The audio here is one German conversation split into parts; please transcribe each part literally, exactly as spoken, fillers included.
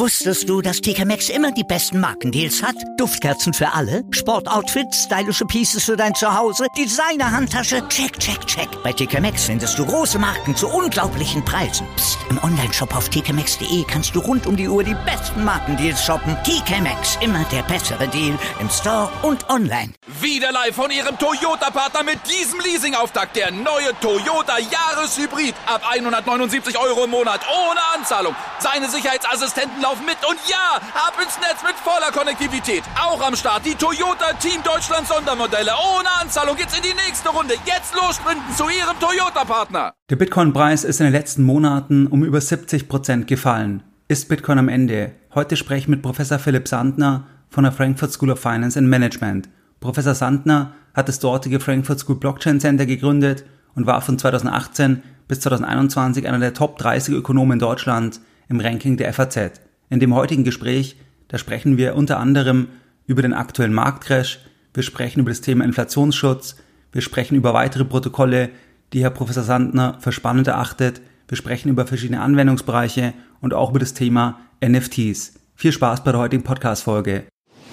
Wusstest du, dass T K Maxx immer die besten Markendeals hat? Duftkerzen für alle, Sportoutfits, stylische Pieces für dein Zuhause, Designer-Handtasche, check, check, check. Bei T K Maxx findest du große Marken zu unglaublichen Preisen. Psst. Im Onlineshop auf t k maxx punkt d e kannst du rund um die Uhr die besten Markendeals shoppen. T K Maxx, immer der bessere Deal im Store und online. Wieder live von Ihrem Toyota-Partner mit diesem Leasing-Auftakt. Der neue Toyota Jahreshybrid. Ab hundertneunundsiebzig Euro im Monat ohne Anzahlung. Seine Sicherheitsassistenten laufen mit und ja, ab ins Netz mit voller Konnektivität. Auch am Start die Toyota Team Deutschland Sondermodelle. Ohne Anzahlung geht's in die nächste Runde. Jetzt los sprinten zu Ihrem Toyota-Partner. Der Bitcoin-Preis ist in den letzten Monaten um über siebzig Prozent gefallen. Ist Bitcoin am Ende? Heute spreche ich mit Professor Philipp Sandner von der Frankfurt School of Finance and Management. Professor Sandner hat das dortige Frankfurt School Blockchain Center gegründet und war von zweitausendachtzehn bis zweitausendeinundzwanzig einer der Top dreißig Ökonomen in Deutschland im Ranking der F A Z. In dem heutigen Gespräch, da sprechen wir unter anderem über den aktuellen Marktcrash, wir sprechen über das Thema Inflationsschutz, wir sprechen über weitere Protokolle, die Herr Professor Sandner für spannend erachtet, wir sprechen über verschiedene Anwendungsbereiche und auch über das Thema N F Ts. Viel Spaß bei der heutigen Podcast-Folge.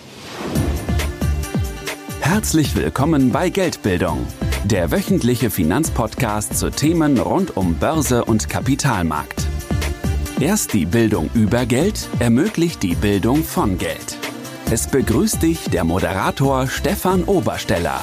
Herzlich willkommen bei Geldbildung, der wöchentliche Finanzpodcast zu Themen rund um Börse und Kapitalmarkt. Erst die Bildung über Geld ermöglicht die Bildung von Geld. Es begrüßt dich der Moderator Stefan Obersteller.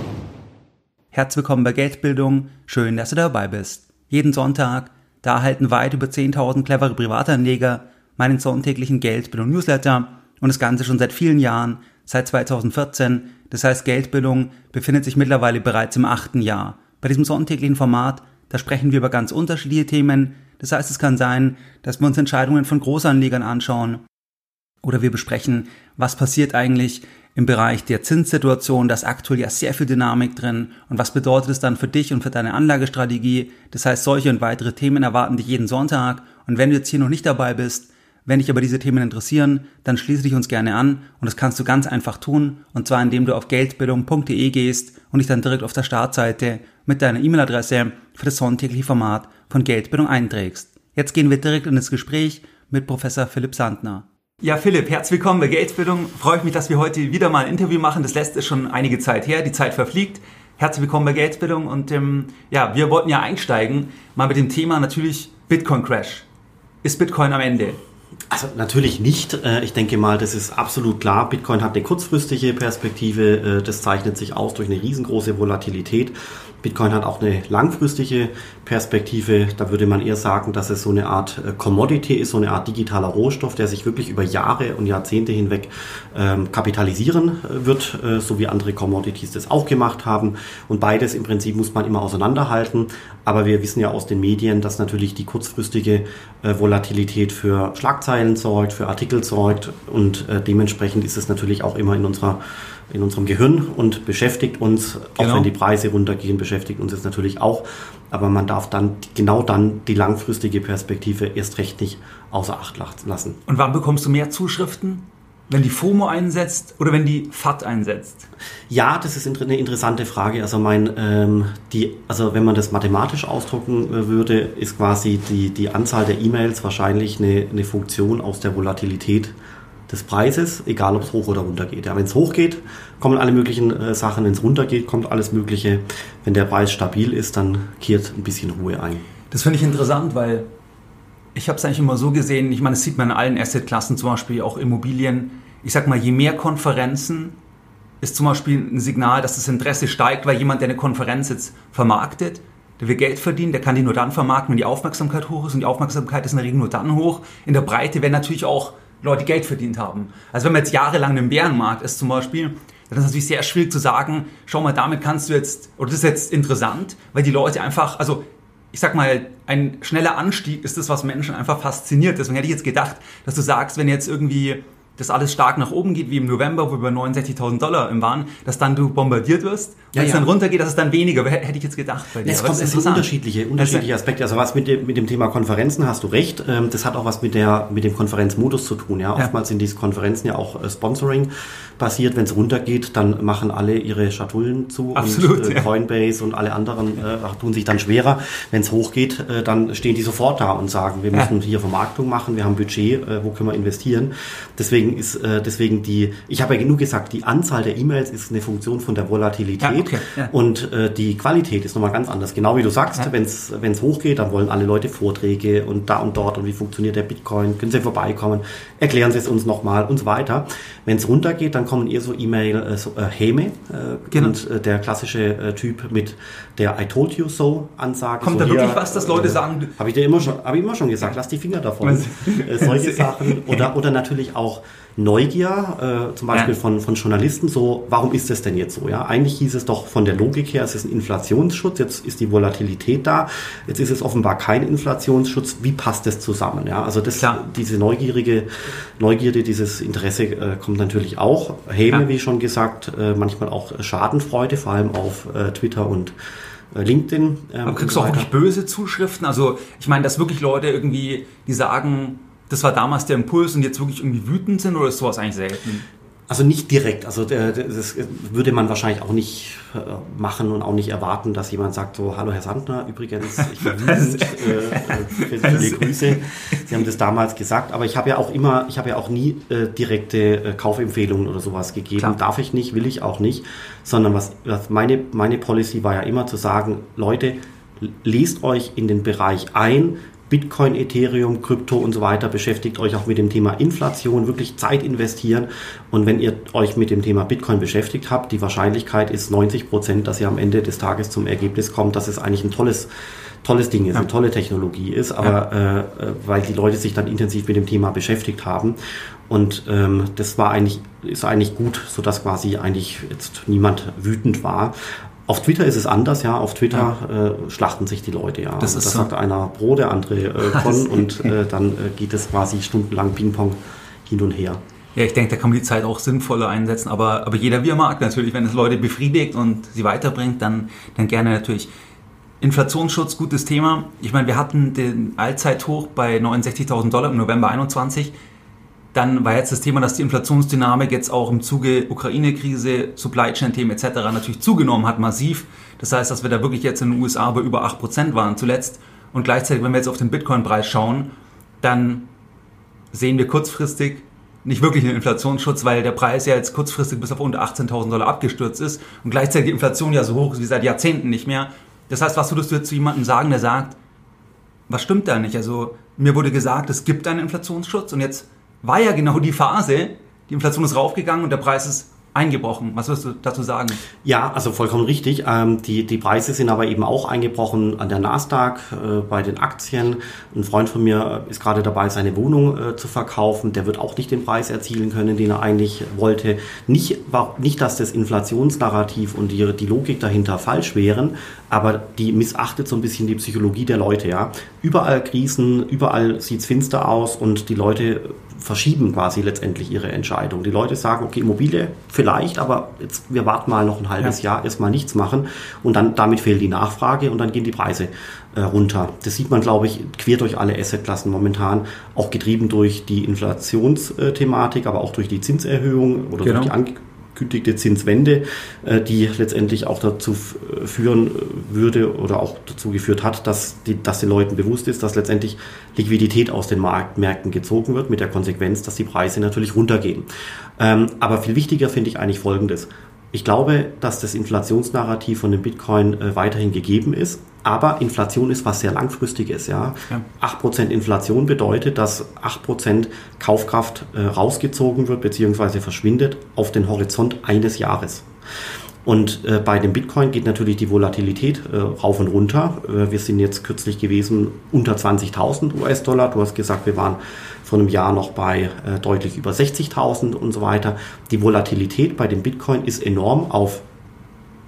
Herzlich willkommen bei Geldbildung, schön, dass du dabei bist. Jeden Sonntag, da erhalten weit über zehntausend clevere Privatanleger meinen sonntäglichen Geldbildung-Newsletter und das Ganze schon seit vielen Jahren, seit zweitausendvierzehn. Das heißt, Geldbildung befindet sich mittlerweile bereits im achten Jahr. Bei diesem sonntäglichen Format, da sprechen wir über ganz unterschiedliche Themen. Das heißt, es kann sein, dass wir uns Entscheidungen von Großanlegern anschauen oder wir besprechen, was passiert eigentlich im Bereich der Zinssituation. Da ist aktuell ja sehr viel Dynamik drin und was bedeutet es dann für dich und für deine Anlagestrategie. Das heißt, solche und weitere Themen erwarten dich jeden Sonntag und wenn du jetzt hier noch nicht dabei bist, wenn dich aber diese Themen interessieren, dann schließe dich uns gerne an und das kannst du ganz einfach tun und zwar indem du auf geldbildung punkt de gehst und dich dann direkt auf der Startseite mit deiner E-Mail-Adresse für das sonntägliche Format von Geldbildung einträgst. Jetzt gehen wir direkt in das Gespräch mit Professor Philipp Sandner. Ja, Philipp, herzlich willkommen bei Geldbildung. Freue ich mich, dass wir heute wieder mal ein Interview machen. Das letzte ist schon einige Zeit her, die Zeit verfliegt. Herzlich willkommen bei Geldbildung und ähm, ja, wir wollten ja einsteigen, mal mit dem Thema natürlich Bitcoin Crash. Ist Bitcoin am Ende? Also natürlich nicht. Ich denke mal, das ist absolut klar. Bitcoin hat eine kurzfristige Perspektive. Das zeichnet sich aus durch eine riesengroße Volatilität. Bitcoin hat auch eine langfristige Perspektive. Da würde man eher sagen, dass es so eine Art Commodity ist, so eine Art digitaler Rohstoff, der sich wirklich über Jahre und Jahrzehnte hinweg ähm, kapitalisieren wird, äh, so wie andere Commodities das auch gemacht haben. Und beides im Prinzip muss man immer auseinanderhalten. Aber wir wissen ja aus den Medien, dass natürlich die kurzfristige äh, Volatilität für Schlagzeilen sorgt, für Artikel sorgt und äh, dementsprechend ist es natürlich auch immer in unserer in unserem Gehirn und beschäftigt uns, auch genau. Wenn die Preise runtergehen, beschäftigt uns es natürlich auch. Aber man darf dann genau dann die langfristige Perspektive erst recht nicht außer Acht lassen. Und wann bekommst du mehr Zuschriften? Wenn die FOMO einsetzt oder wenn die F A T einsetzt? Ja, das ist eine interessante Frage. Also mein, ähm, die, also wenn man das mathematisch ausdrucken äh, würde, ist quasi die, die Anzahl der E-Mails wahrscheinlich eine, eine Funktion aus der Volatilität des Preises, egal ob es hoch oder runter geht. Ja, wenn es hoch geht, kommen alle möglichen äh, Sachen, wenn es runter geht, kommt alles Mögliche. Wenn der Preis stabil ist, dann kehrt ein bisschen Ruhe ein. Das finde ich interessant, weil ich habe es eigentlich immer so gesehen, ich meine, das sieht man in allen Assetklassen, zum Beispiel auch Immobilien. Ich sag mal, je mehr Konferenzen ist zum Beispiel ein Signal, dass das Interesse steigt, weil jemand, der eine Konferenz jetzt vermarktet, der will Geld verdienen, der kann die nur dann vermarkten, wenn die Aufmerksamkeit hoch ist und die Aufmerksamkeit ist in der Regel nur dann hoch. In der Breite werden natürlich auch Leute Geld verdient haben. Also wenn man jetzt jahrelang im Bärenmarkt ist zum Beispiel, dann ist es natürlich sehr schwierig zu sagen, schau mal, damit kannst du jetzt, oder das ist jetzt interessant, weil die Leute einfach, also ich sag mal, ein schneller Anstieg ist das, was Menschen einfach fasziniert. Deswegen hätte ich jetzt gedacht, dass du sagst, wenn jetzt irgendwie das alles stark nach oben geht, wie im November, wo wir bei neunundsechzigtausend Dollar im waren, dass dann du bombardiert wirst, wenn ja, es ja. dann runtergeht, dass es dann weniger, hätte ich jetzt gedacht bei dir. Es, kommt, es sind unterschiedliche, unterschiedliche Aspekte. Also was mit dem, mit dem Thema Konferenzen hast du recht, das hat auch was mit der mit dem Konferenzmodus zu tun. Ja? Oftmals ja. sind diese Konferenzen ja auch Sponsoring basiert. Wenn es runtergeht, dann machen alle ihre Schatullen zu. Absolut, und äh, ja. Coinbase und alle anderen äh, tun sich dann schwerer. Wenn es hochgeht, äh, dann stehen die sofort da und sagen, wir müssen ja. hier Vermarktung machen, wir haben Budget, äh, wo können wir investieren. Deswegen ist äh, deswegen die, ich habe ja genug gesagt, die Anzahl der E-Mails ist eine Funktion von der Volatilität ja, okay, ja. und äh, die Qualität ist nochmal ganz anders. Genau wie du sagst, ja. wenn es wenn es hochgeht, dann wollen alle Leute Vorträge und da und dort und wie funktioniert der Bitcoin, können Sie vorbeikommen, erklären Sie es uns nochmal und so weiter. Wenn es runtergeht, dann kommen eher so E-Mail, äh, so, äh, Häme äh, genau. und äh, der klassische äh, Typ mit der I told you so Ansage. Kommt so da hier, wirklich was, dass Leute äh, sagen? Habe ich dir immer schon, habe ich immer schon gesagt, lass die Finger davon. äh, solche Sachen oder oder natürlich auch Neugier, äh, zum Beispiel ja. von, von Journalisten, so, warum ist das denn jetzt so? Ja, eigentlich hieß es doch von der Logik her, es ist ein Inflationsschutz, jetzt ist die Volatilität da, jetzt ist es offenbar kein Inflationsschutz, wie passt das zusammen? Ja, also das, Klar. diese neugierige Neugierde, dieses Interesse äh, kommt natürlich auch. Häme, ja. wie schon gesagt, äh, manchmal auch Schadenfreude, vor allem auf äh, Twitter und äh, LinkedIn. Ähm, Aber kriegst du auch wirklich böse Zuschriften? Also ich meine, dass wirklich Leute irgendwie, die sagen, das war damals der Impuls und jetzt wirklich irgendwie wütend sind, oder ist sowas eigentlich selten? Also nicht direkt, also das würde man wahrscheinlich auch nicht machen und auch nicht erwarten, dass jemand sagt so, hallo Herr Sandner, übrigens, ich bin wütend, äh, viele Grüße. Sie haben das damals gesagt, aber ich habe ja auch immer, ich habe ja auch nie äh, direkte äh, Kaufempfehlungen oder sowas gegeben. Klar. Darf ich nicht, will ich auch nicht, sondern was, was meine, meine Policy war ja immer zu sagen, Leute, lest euch in den Bereich ein, Bitcoin, Ethereum, Krypto und so weiter, beschäftigt euch auch mit dem Thema Inflation, wirklich Zeit investieren. Und wenn ihr euch mit dem Thema Bitcoin beschäftigt habt, die Wahrscheinlichkeit ist neunzig Prozent, dass ihr am Ende des Tages zum Ergebnis kommt, dass es eigentlich ein tolles, tolles Ding ist, ja. eine tolle Technologie ist, aber ja. äh, weil die Leute sich dann intensiv mit dem Thema beschäftigt haben. Und ähm, das war eigentlich, ist eigentlich gut, sodass quasi eigentlich jetzt niemand wütend war. Auf Twitter ist es anders, ja. Auf Twitter ja. äh, schlachten sich die Leute, ja. Das, ist das so. Sagt einer Pro, der andere äh, Con und äh, dann äh, geht es quasi stundenlang Ping-Pong hin und her. Ja, ich denke, da kann man die Zeit auch sinnvoller einsetzen, aber, aber jeder wie er mag natürlich. Wenn es Leute befriedigt und sie weiterbringt, dann, dann gerne natürlich. Inflationsschutz, gutes Thema. Ich meine, wir hatten den Allzeithoch bei neunundsechzigtausend Dollar im November einundzwanzig. Dann war jetzt das Thema, dass die Inflationsdynamik jetzt auch im Zuge Ukraine-Krise, Supply-Chain-Themen et cetera natürlich zugenommen hat, massiv. Das heißt, dass wir da wirklich jetzt in den U S A bei über acht Prozent waren zuletzt. Und gleichzeitig, wenn wir jetzt auf den Bitcoin-Preis schauen, dann sehen wir kurzfristig nicht wirklich einen Inflationsschutz, weil der Preis ja jetzt kurzfristig bis auf unter achtzehntausend Dollar abgestürzt ist und gleichzeitig die Inflation ja so hoch ist wie seit Jahrzehnten nicht mehr. Das heißt, was würdest du jetzt zu jemandem sagen, der sagt, was stimmt da nicht? Also mir wurde gesagt, es gibt einen Inflationsschutz und jetzt war ja genau die Phase, die Inflation ist raufgegangen und der Preis ist eingebrochen. Was würdest du dazu sagen? Ja, also vollkommen richtig. Ähm, die, die Preise sind aber eben auch eingebrochen an der Nasdaq, äh, bei den Aktien. Ein Freund von mir ist gerade dabei, seine Wohnung äh, zu verkaufen. Der wird auch nicht den Preis erzielen können, den er eigentlich wollte. Nicht, war, nicht dass das Inflationsnarrativ und die, die Logik dahinter falsch wären, aber die missachtet so ein bisschen die Psychologie der Leute. Ja, überall Krisen, überall sieht's finster aus und die Leute verschieben quasi letztendlich ihre Entscheidung. Die Leute sagen, okay, Immobilie vielleicht, aber jetzt wir warten mal noch ein halbes ja. Jahr, erstmal nichts machen und dann damit fehlt die Nachfrage und dann gehen die Preise äh, runter. Das sieht man, glaube ich, quer durch alle Assetklassen momentan, auch getrieben durch die Inflationsthematik, aber auch durch die Zinserhöhung oder genau. durch die angekündigte Zinswende, äh, die letztendlich auch dazu führen würde oder auch dazu geführt hat, dass, die, dass den Leuten bewusst ist, dass letztendlich Liquidität aus den Markt, Märkten gezogen wird, mit der Konsequenz, dass die Preise natürlich runtergehen. Ähm, aber viel wichtiger finde ich eigentlich Folgendes. Ich glaube, dass das Inflationsnarrativ von dem Bitcoin äh, weiterhin gegeben ist, aber Inflation ist was sehr Langfristiges. Ja? Ja. acht Prozent Inflation bedeutet, dass acht Prozent Kaufkraft äh, rausgezogen wird bzw. verschwindet auf den Horizont eines Jahres. Und äh, bei dem Bitcoin geht natürlich die Volatilität äh, rauf und runter. Äh, wir sind jetzt kürzlich gewesen unter zwanzigtausend U S Dollar. Du hast gesagt, wir waren vor einem Jahr noch bei äh, deutlich über sechzigtausend und so weiter. Die Volatilität bei dem Bitcoin ist enorm auf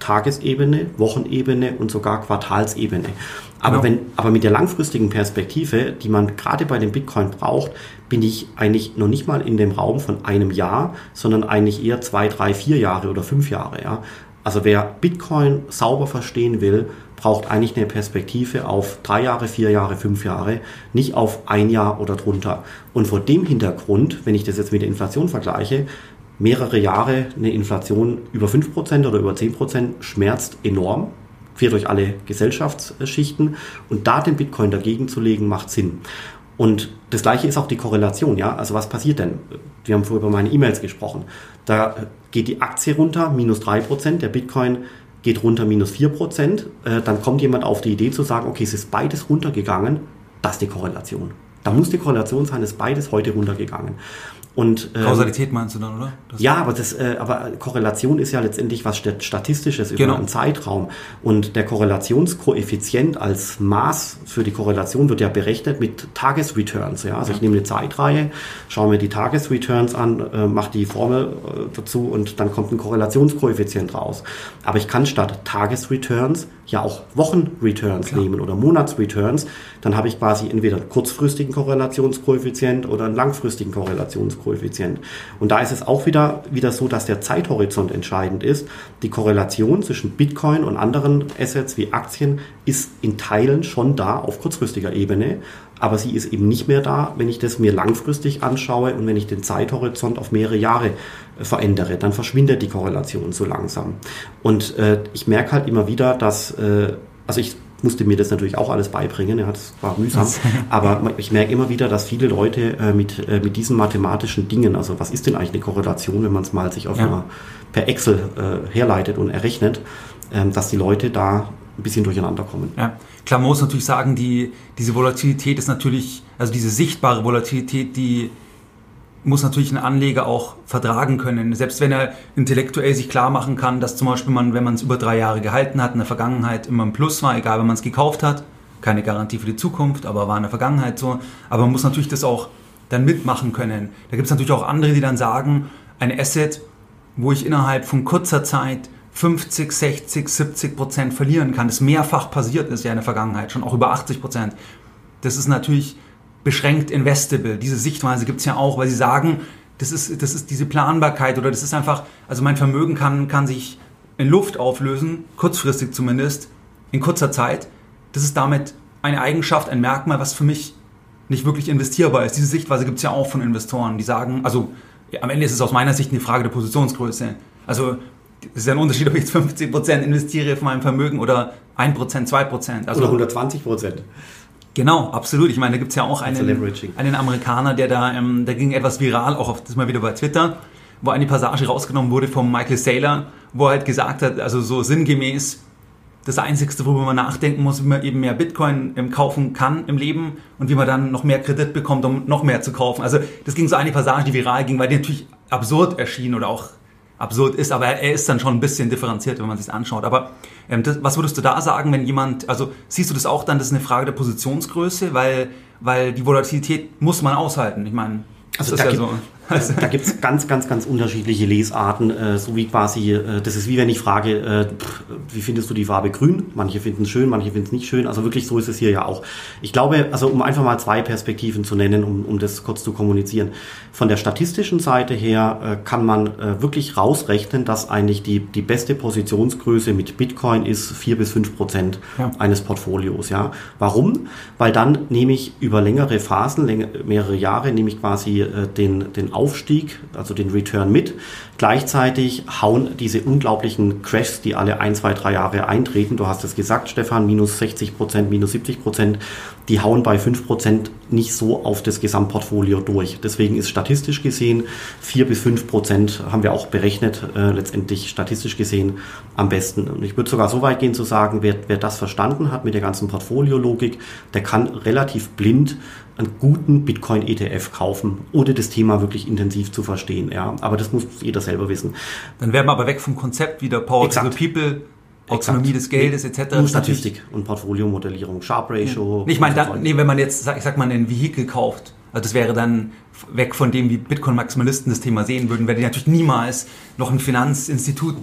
Tagesebene, Wochenebene und sogar Quartalsebene. Aber, Genau. wenn, aber mit der langfristigen Perspektive, die man gerade bei dem Bitcoin braucht, bin ich eigentlich noch nicht mal in dem Raum von einem Jahr, sondern eigentlich eher zwei, drei, vier Jahre oder fünf Jahre. Ja? Also wer Bitcoin sauber verstehen will, braucht eigentlich eine Perspektive auf drei Jahre, vier Jahre, fünf Jahre, nicht auf ein Jahr oder drunter. Und vor dem Hintergrund, wenn ich das jetzt mit der Inflation vergleiche, mehrere Jahre eine Inflation über fünf Prozent oder über zehn Prozent schmerzt enorm, quer durch alle Gesellschaftsschichten. Und da den Bitcoin dagegen zu legen, macht Sinn. Und das Gleiche ist auch die Korrelation. Ja? Also was passiert denn? Wir haben vorher über meine E-Mails gesprochen. Da geht die Aktie runter, minus drei Prozent, der Bitcoin geht runter, minus vier Prozent. Äh, dann kommt jemand auf die Idee zu sagen, okay, es ist beides runtergegangen, das ist die Korrelation. Da muss die Korrelation sein, es ist beides heute runtergegangen. Und, ähm, Kausalität meinst du dann, oder? Das ja, aber, das, äh, aber Korrelation ist ja letztendlich was Statistisches über Genau. einen Zeitraum. Und der Korrelationskoeffizient als Maß für die Korrelation wird ja berechnet mit Tagesreturns. Ja? Also ja. ich nehme eine Zeitreihe, schaue mir die Tagesreturns an, äh, mache die Formel äh, dazu und dann kommt ein Korrelationskoeffizient raus. Aber ich kann statt Tagesreturns ja auch Wochenreturns Klar. nehmen oder Monatsreturns. Dann habe ich quasi entweder einen kurzfristigen Korrelationskoeffizient oder einen langfristigen Korrelationskoeffizient. Und da ist es auch wieder, wieder so, dass der Zeithorizont entscheidend ist. Die Korrelation zwischen Bitcoin und anderen Assets wie Aktien ist in Teilen schon da auf kurzfristiger Ebene, aber sie ist eben nicht mehr da, wenn ich das mir langfristig anschaue und wenn ich den Zeithorizont auf mehrere Jahre äh, verändere, dann verschwindet die Korrelation so langsam. Und äh, ich merke halt immer wieder, dass, äh, also ich musste mir das natürlich auch alles beibringen, ja, das war mühsam, aber ich merke immer wieder, dass viele Leute äh, mit, äh, mit diesen mathematischen Dingen, also was ist denn eigentlich eine Korrelation, wenn man es mal sich auf Ja. einer, per Excel äh, herleitet und errechnet, äh, dass die Leute da ein bisschen durcheinander kommen. Ja, klar, man muss natürlich sagen, die, diese Volatilität ist natürlich, also diese sichtbare Volatilität, die muss natürlich ein Anleger auch vertragen können. Selbst wenn er intellektuell sich klar machen kann, dass zum Beispiel man, wenn man es über drei Jahre gehalten hat, in der Vergangenheit immer ein Plus war, egal wenn man es gekauft hat, keine Garantie für die Zukunft, aber war in der Vergangenheit so. Aber man muss natürlich das auch dann mitmachen können. Da gibt es natürlich auch andere, die dann sagen, ein Asset, wo ich innerhalb von kurzer Zeit fünfzig, sechzig, siebzig Prozent verlieren kann, das mehrfach passiert ist ja in der Vergangenheit, schon auch über achtzig Prozent. Das ist natürlich beschränkt investable. Diese Sichtweise gibt es ja auch, weil sie sagen, das ist, das ist diese Planbarkeit oder das ist einfach, also mein Vermögen kann, kann sich in Luft auflösen, kurzfristig zumindest, in kurzer Zeit. Das ist damit eine Eigenschaft, ein Merkmal, was für mich nicht wirklich investierbar ist. Diese Sichtweise gibt es ja auch von Investoren, die sagen, also ja, am Ende ist es aus meiner Sicht eine Frage der Positionsgröße. Also es ist ja ein Unterschied, ob ich jetzt fünfzig Prozent investiere von meinem Vermögen oder ein Prozent, zwei Prozent. Also, oder hundertzwanzig Prozent. Genau, absolut. Ich meine, da gibt es ja auch einen, Leveraging. einen Amerikaner, der da, ähm, da ging etwas viral, auch auf das mal wieder bei Twitter, wo eine Passage rausgenommen wurde vom Michael Saylor, wo er halt gesagt hat, also so sinngemäß, das Einzigste, worüber man nachdenken muss, wie man eben mehr Bitcoin ähm, kaufen kann im Leben und wie man dann noch mehr Kredit bekommt, um noch mehr zu kaufen. Also das ging so eine Passage, die viral ging, weil die natürlich absurd erschien oder auch absurd ist, aber er ist dann schon ein bisschen differenziert, wenn man sich das anschaut. Aber ähm, das, was würdest du da sagen, wenn jemand, also siehst du das auch dann, das ist eine Frage der Positionsgröße, weil, weil die Volatilität muss man aushalten. Ich meine, das Also ist da ja gibt, so. Also da gibt es ganz, ganz, ganz unterschiedliche Lesarten, äh, so wie quasi, äh, das ist wie wenn ich frage, äh, pff, wie findest du die Farbe grün? Manche finden es schön, manche finden es nicht schön, also wirklich so ist es hier ja auch. Ich glaube, also um einfach mal zwei Perspektiven zu nennen, um, um das kurz zu kommunizieren. Von der statistischen Seite her äh, kann man äh, wirklich rausrechnen, dass eigentlich die, die beste Positionsgröße mit Bitcoin ist vier bis fünf Prozent Ja. eines Portfolios. Ja. Warum? Weil dann nehme ich über längere Phasen, länger, mehrere Jahre, nehme ich quasi äh, den, den Aufstieg, also den Return mit. Gleichzeitig hauen diese unglaublichen Crashs, die alle ein, zwei, drei Jahre eintreten, du hast es gesagt, Stefan, minus sechzig Prozent, minus siebzig Prozent, die hauen bei fünf Prozent nicht so auf das Gesamtportfolio durch. Deswegen ist statistisch gesehen vier bis fünf Prozent, haben wir auch berechnet, äh, letztendlich statistisch gesehen am besten. Und ich würde sogar so weit gehen zu sagen, wer, wer das verstanden hat mit der ganzen Portfoliologik, der kann relativ blind einen guten Bitcoin-E T F kaufen, ohne das Thema wirklich intensiv zu verstehen. Ja, aber das muss jeder selber wissen. Dann wären wir aber weg vom Konzept wieder Power Exakt. to the People, Autonomie Exakt. des Geldes et cetera. Nur Das ist natürlich- Statistik und Portfoliomodellierung, Sharpe Ratio. Nee, ich meine, und so da, weiter. nee, wenn man jetzt, sag- ich sag mal, ein Vehikel kauft, also das wäre dann weg von dem, wie Bitcoin-Maximalisten das Thema sehen würden, werde ich natürlich niemals noch ein Finanzinstitut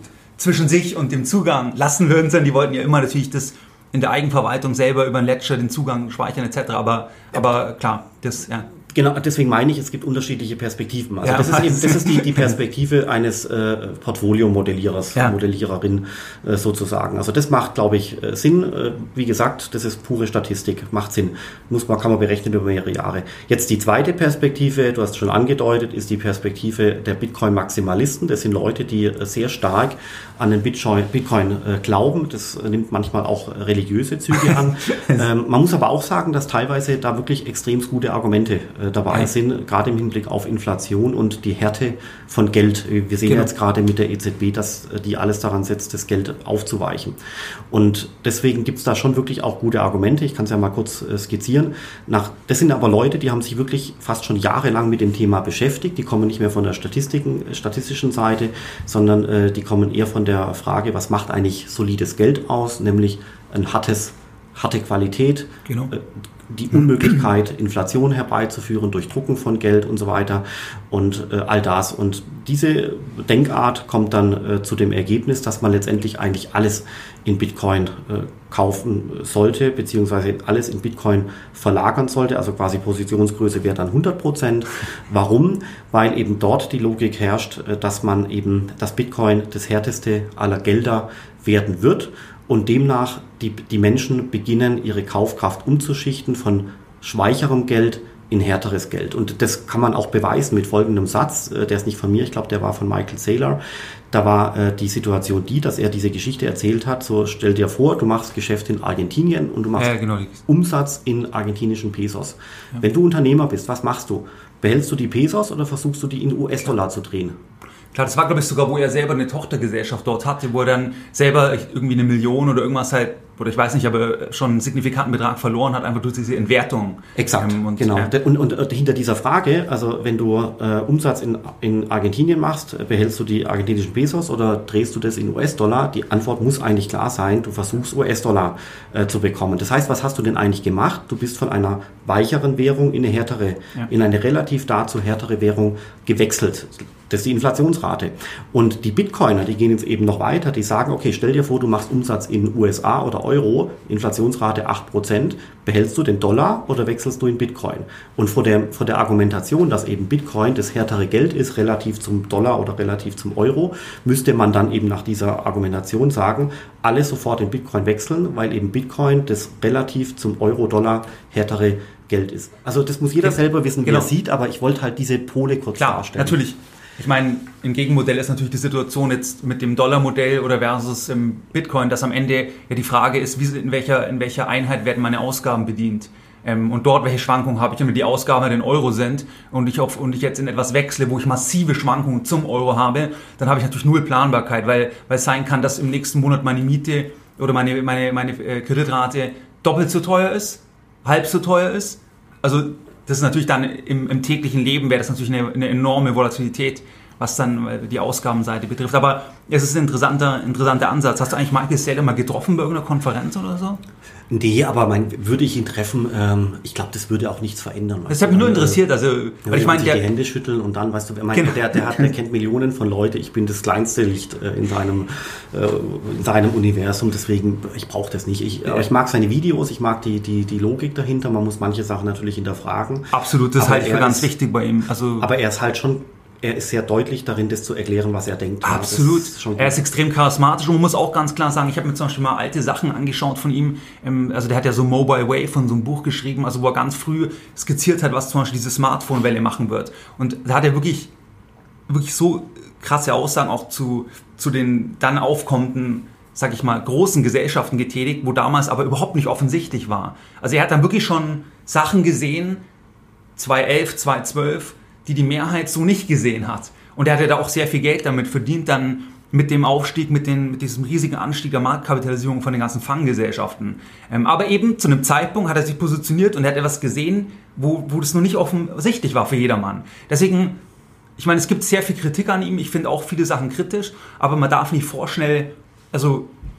zwischen sich und dem Zugang lassen würden, sondern die wollten ja immer natürlich das in der Eigenverwaltung selber über ein Ledger den Zugang speichern et cetera. Aber, aber klar, das, ja. Genau, deswegen meine ich, es gibt unterschiedliche Perspektiven. Also ja, das ist eben, das ist die, die Perspektive eines äh, Portfolio-Modellierers, ja. Modelliererin äh, sozusagen. Also das macht, glaube ich, äh, Sinn. Äh, wie gesagt, das ist pure Statistik, macht Sinn. Muss man, kann man berechnen über mehrere Jahre. Jetzt die zweite Perspektive, du hast schon angedeutet, ist die Perspektive der Bitcoin-Maximalisten. Das sind Leute, die äh, sehr stark an den Bitcoin, Bitcoin äh, glauben. Das äh, nimmt manchmal auch religiöse Züge an. ähm, man muss aber auch sagen, dass teilweise da wirklich extrem gute Argumente äh, dabei ja. sind, gerade im Hinblick auf Inflation und die Härte von Geld. Wir sehen genau. jetzt gerade mit der E Z B, dass die alles daran setzt, das Geld aufzuweichen. Und deswegen gibt es da schon wirklich auch gute Argumente. Ich kann es ja mal kurz äh, skizzieren. Nach, das sind aber Leute, die haben sich wirklich fast schon jahrelang mit dem Thema beschäftigt. Die kommen nicht mehr von der Statistiken, statistischen Seite, sondern äh, die kommen eher von der Frage, was macht eigentlich solides Geld aus, nämlich ein hartes, harte Qualität, genau. äh, die Unmöglichkeit, Inflation herbeizuführen durch Drucken von Geld und so weiter und äh, all das. Und diese Denkart kommt dann äh, zu dem Ergebnis, dass man letztendlich eigentlich alles in Bitcoin äh, kaufen sollte, beziehungsweise alles in Bitcoin verlagern sollte. Also quasi Positionsgröße wäre dann hundert Prozent. Warum? Weil eben dort die Logik herrscht, äh, dass man eben das Bitcoin das härteste aller Gelder werden wird. Und demnach die, die Menschen beginnen, ihre Kaufkraft umzuschichten von schweicherem Geld in härteres Geld. Und das kann man auch beweisen mit folgendem Satz, der ist nicht von mir, ich glaube, der war von Michael Saylor. Da war äh, die Situation die, dass er diese Geschichte erzählt hat, so stell dir vor, du machst Geschäft in Argentinien und du machst ja, genau. Umsatz in argentinischen Pesos. Ja. Wenn du Unternehmer bist, was machst du? Behältst du die Pesos oder versuchst du die in U S-Dollar zu drehen? Klar, das war, glaube ich, sogar, wo er selber eine Tochtergesellschaft dort hatte, wo er dann selber irgendwie eine Million oder irgendwas halt, oder ich weiß nicht, aber schon einen signifikanten Betrag verloren hat, einfach durch diese Entwertung. Exakt, ähm, und, genau. Ja. Und, und, und hinter dieser Frage, also wenn du äh, Umsatz in, in Argentinien machst, behältst du die argentinischen Pesos oder drehst du das in U S-Dollar? Die Antwort muss eigentlich klar sein, du versuchst U S-Dollar äh, zu bekommen. Das heißt, was hast du denn eigentlich gemacht? Du bist von einer weicheren Währung in eine härtere, ja. in eine relativ dazu härtere Währung gewechselt. Das ist die Inflationsrate. Und die Bitcoiner, die gehen jetzt eben noch weiter, die sagen, okay, stell dir vor, du machst Umsatz in U S A oder Euro, Inflationsrate acht Prozent, behältst du den Dollar oder wechselst du in Bitcoin? Und vor der, vor der Argumentation, dass eben Bitcoin das härtere Geld ist, relativ zum Dollar oder relativ zum Euro, müsste man dann eben nach dieser Argumentation sagen, alle sofort in Bitcoin wechseln, weil eben Bitcoin das relativ zum Euro-Dollar härtere Geld ist. Also das muss jeder ja, selber wissen, wie genau. er sieht, aber ich wollte halt diese Pole kurz Klar, darstellen. Natürlich. Ich meine, im Gegenmodell ist natürlich die Situation jetzt mit dem Dollarmodell oder versus im Bitcoin, dass am Ende ja die Frage ist, wie, in, welcher, in welcher Einheit werden meine Ausgaben bedient. Ähm, und dort, welche Schwankungen habe ich, wenn die Ausgaben halt in Euro sind und ich, auf, und ich jetzt in etwas wechsle, wo ich massive Schwankungen zum Euro habe, dann habe ich natürlich null Planbarkeit, weil, weil es sein kann, dass im nächsten Monat meine Miete oder meine, meine, meine äh, Kreditrate doppelt so teuer ist, halb so teuer ist. Also das ist natürlich dann im, im täglichen Leben wäre das natürlich eine, eine enorme Volatilität, was dann die Ausgabenseite betrifft. Aber es ist ein interessanter, interessanter Ansatz. Hast du eigentlich Michael Saylor mal getroffen bei irgendeiner Konferenz oder so? Nee, aber mein, würde ich ihn treffen, ähm, ich glaube, das würde auch nichts verändern. Das hat mich nur interessiert. Also, weil ich meine, die Hände schütteln und dann, weißt du, mein, genau. der, der, hat, der kennt Millionen von Leuten. Ich bin das kleinste Licht äh, in, seinem, äh, in seinem Universum. Deswegen, ich brauche das nicht. Ich, ja. ich mag seine Videos, ich mag die, die, die Logik dahinter. Man muss manche Sachen natürlich hinterfragen. Absolut, das halte ich für ganz ist, wichtig bei ihm. Also, aber er ist halt schon... Er ist sehr deutlich darin, das zu erklären, was er denkt. Absolut. Ist er ist extrem charismatisch und man muss auch ganz klar sagen, ich habe mir zum Beispiel mal alte Sachen angeschaut von ihm. Also der hat ja so Mobile Way von so einem Buch geschrieben, also wo er ganz früh skizziert hat, was zum Beispiel diese Smartphone-Welle machen wird. Und da hat er wirklich, wirklich so krasse Aussagen auch zu, zu den dann aufkommenden, sag ich mal, großen Gesellschaften getätigt, wo damals aber überhaupt nicht offensichtlich war. Also er hat dann wirklich schon Sachen gesehen, zweitausendelf, zweitausendzwölf, die die Mehrheit so nicht gesehen hat. Und er hatte da auch sehr viel Geld damit verdient, dann mit dem Aufstieg, mit, den, mit diesem riesigen Anstieg der Marktkapitalisierung von den ganzen Fanggesellschaften. Ähm, aber eben zu einem Zeitpunkt hat er sich positioniert und er hat etwas gesehen, wo, wo das noch nicht offensichtlich war für jedermann. Deswegen, ich meine, es gibt sehr viel Kritik an ihm, ich finde auch viele Sachen kritisch, aber man darf nicht vorschnell, also